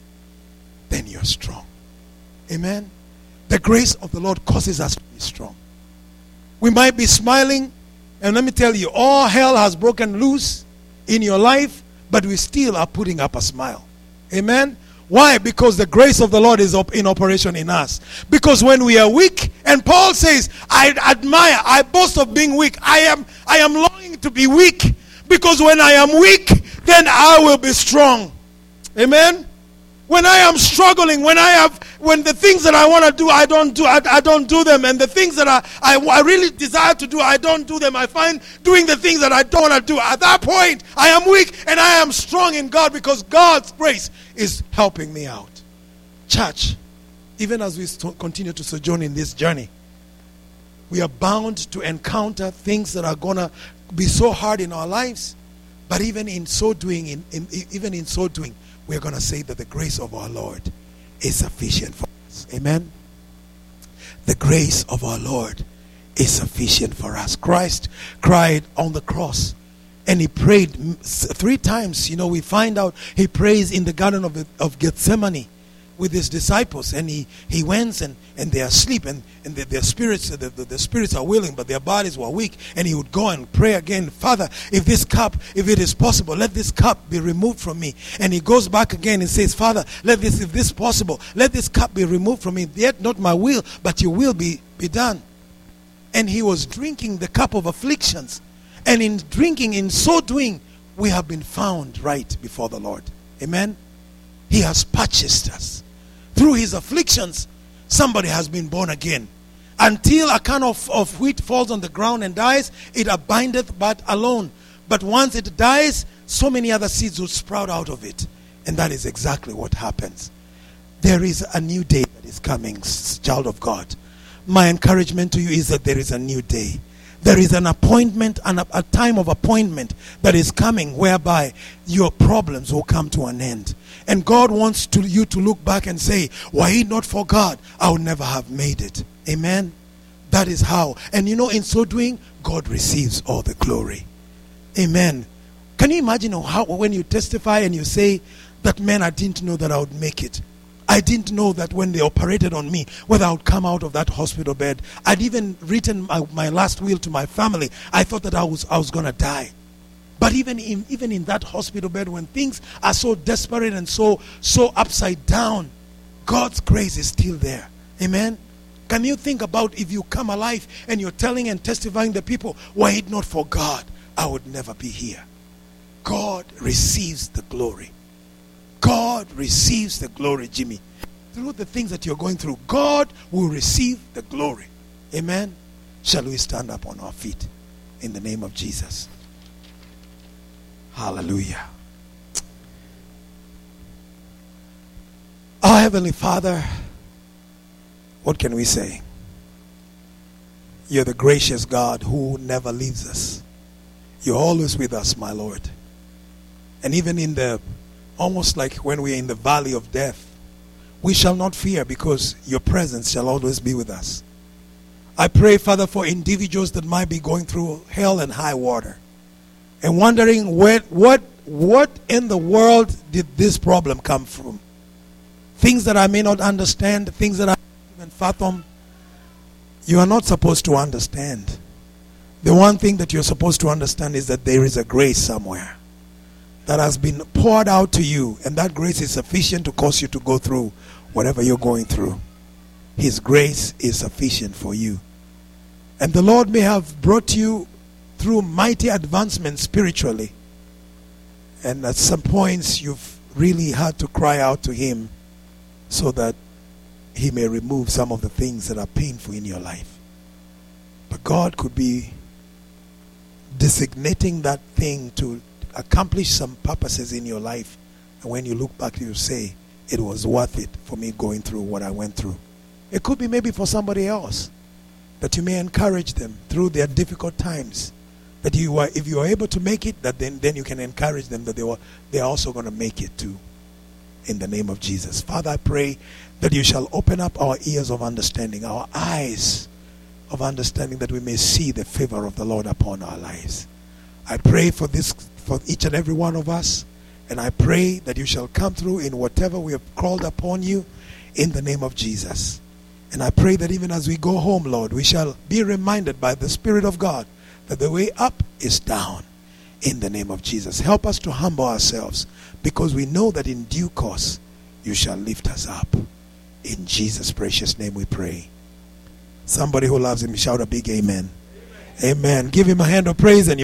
then you're strong. Amen. The grace of the Lord causes us to be strong. We might be smiling, and let me tell you, all hell has broken loose in your life, but we still are putting up a smile. Amen. Why? Because the grace of the Lord is up in operation in us. Because when we are weak, and Paul says, I admire, I boast of being weak. I am, I am longing to be weak, because when I am weak, then I will be strong. Amen. When I am struggling, when I have, when the things that I want to do, I don't do, I, I don't do them, and the things that I, I, I really desire to do, I don't do them. I find doing the things that I don't want to do. At that point, I am weak and I am strong in God, because God's grace is helping me out. Church, even as we st- continue to sojourn in this journey, we are bound to encounter things that are going to be so hard in our lives. But even in so doing, in, in, even in so doing, we're going to say that the grace of our Lord is sufficient for us. Amen. The grace of our Lord is sufficient for us. Christ cried on the cross, and he prayed three times. You know, we find out he prays in the Garden of, of Gethsemane with his disciples, and he, he went and, and they are asleep, and, and the, their spirits the, the, the spirits are willing, but their bodies were weak. And he would go and pray again, Father, if this cup, if it is possible, let this cup be removed from me. And he goes back again and says, Father, let this, if this is possible, let this cup be removed from me. Yet not my will, but your will be, be done. And he was drinking the cup of afflictions. And in drinking, in so doing, we have been found right before the Lord. Amen. He has purchased us. Through his afflictions, somebody has been born again. Until a kernel of, of wheat falls on the ground and dies, it abideth but alone. But once it dies, so many other seeds will sprout out of it. And that is exactly what happens. There is a new day that is coming, child of God. My encouragement to you is that there is a new day. There is an appointment, and a, a time of appointment that is coming, whereby your problems will come to an end. And God wants to, you to look back and say, were it not for God, I would never have made it. Amen. That is how. And you know, in so doing, God receives all the glory. Amen. Can you imagine how when you testify and you say that, man, I didn't know that I would make it. I didn't know that when they operated on me, whether I would come out of that hospital bed. I'd even written my, my last will to my family. I thought that I was I was going to die. But even in even in that hospital bed, when things are so desperate and so so upside down, God's grace is still there. Amen. Can you think about if you come alive and you're telling and testifying the people, were it not for God, I would never be here. God receives the glory. God receives the glory, Jimmy. Through the things that you're going through, God will receive the glory. Amen. Shall we stand up on our feet in the name of Jesus? Hallelujah. Our Heavenly Father, what can we say? You're the gracious God who never leaves us. You're always with us, my Lord. And even in the almost like when we are in the valley of death, we shall not fear because your presence shall always be with us. I pray, Father, for individuals that might be going through hell and high water and wondering where, what, what in the world did this problem come from? Things that I may not understand, things that I can't even fathom. You are not supposed to understand. The one thing that you're supposed to understand is that there is a grace somewhere that has been poured out to you, and that grace is sufficient to cause you to go through whatever you're going through. His grace is sufficient for you. And the Lord may have brought you through mighty advancements spiritually, and at some points you've really had to cry out to Him so that He may remove some of the things that are painful in your life. But God could be designating that thing to accomplish some purposes in your life, and when you look back you say, it was worth it for me going through what I went through. It could be maybe for somebody else, that you may encourage them through their difficult times, that you are, if you are able to make it, that then, then you can encourage them that they were they are also going to make it too, in the name of Jesus. Father, I pray that you shall open up our ears of understanding, our eyes of understanding, that we may see the favor of the Lord upon our lives. I pray for this, for each and every one of us, and I pray that you shall come through in whatever we have called upon you, in the name of Jesus. And I pray that even as we go home, Lord, we shall be reminded by the Spirit of God that the way up is down, in the name of Jesus. Help us to humble ourselves, because we know that in due course you shall lift us up. In Jesus' precious name we pray. Somebody who loves him, shout a big amen. Amen. Amen. Give him a hand of praise. And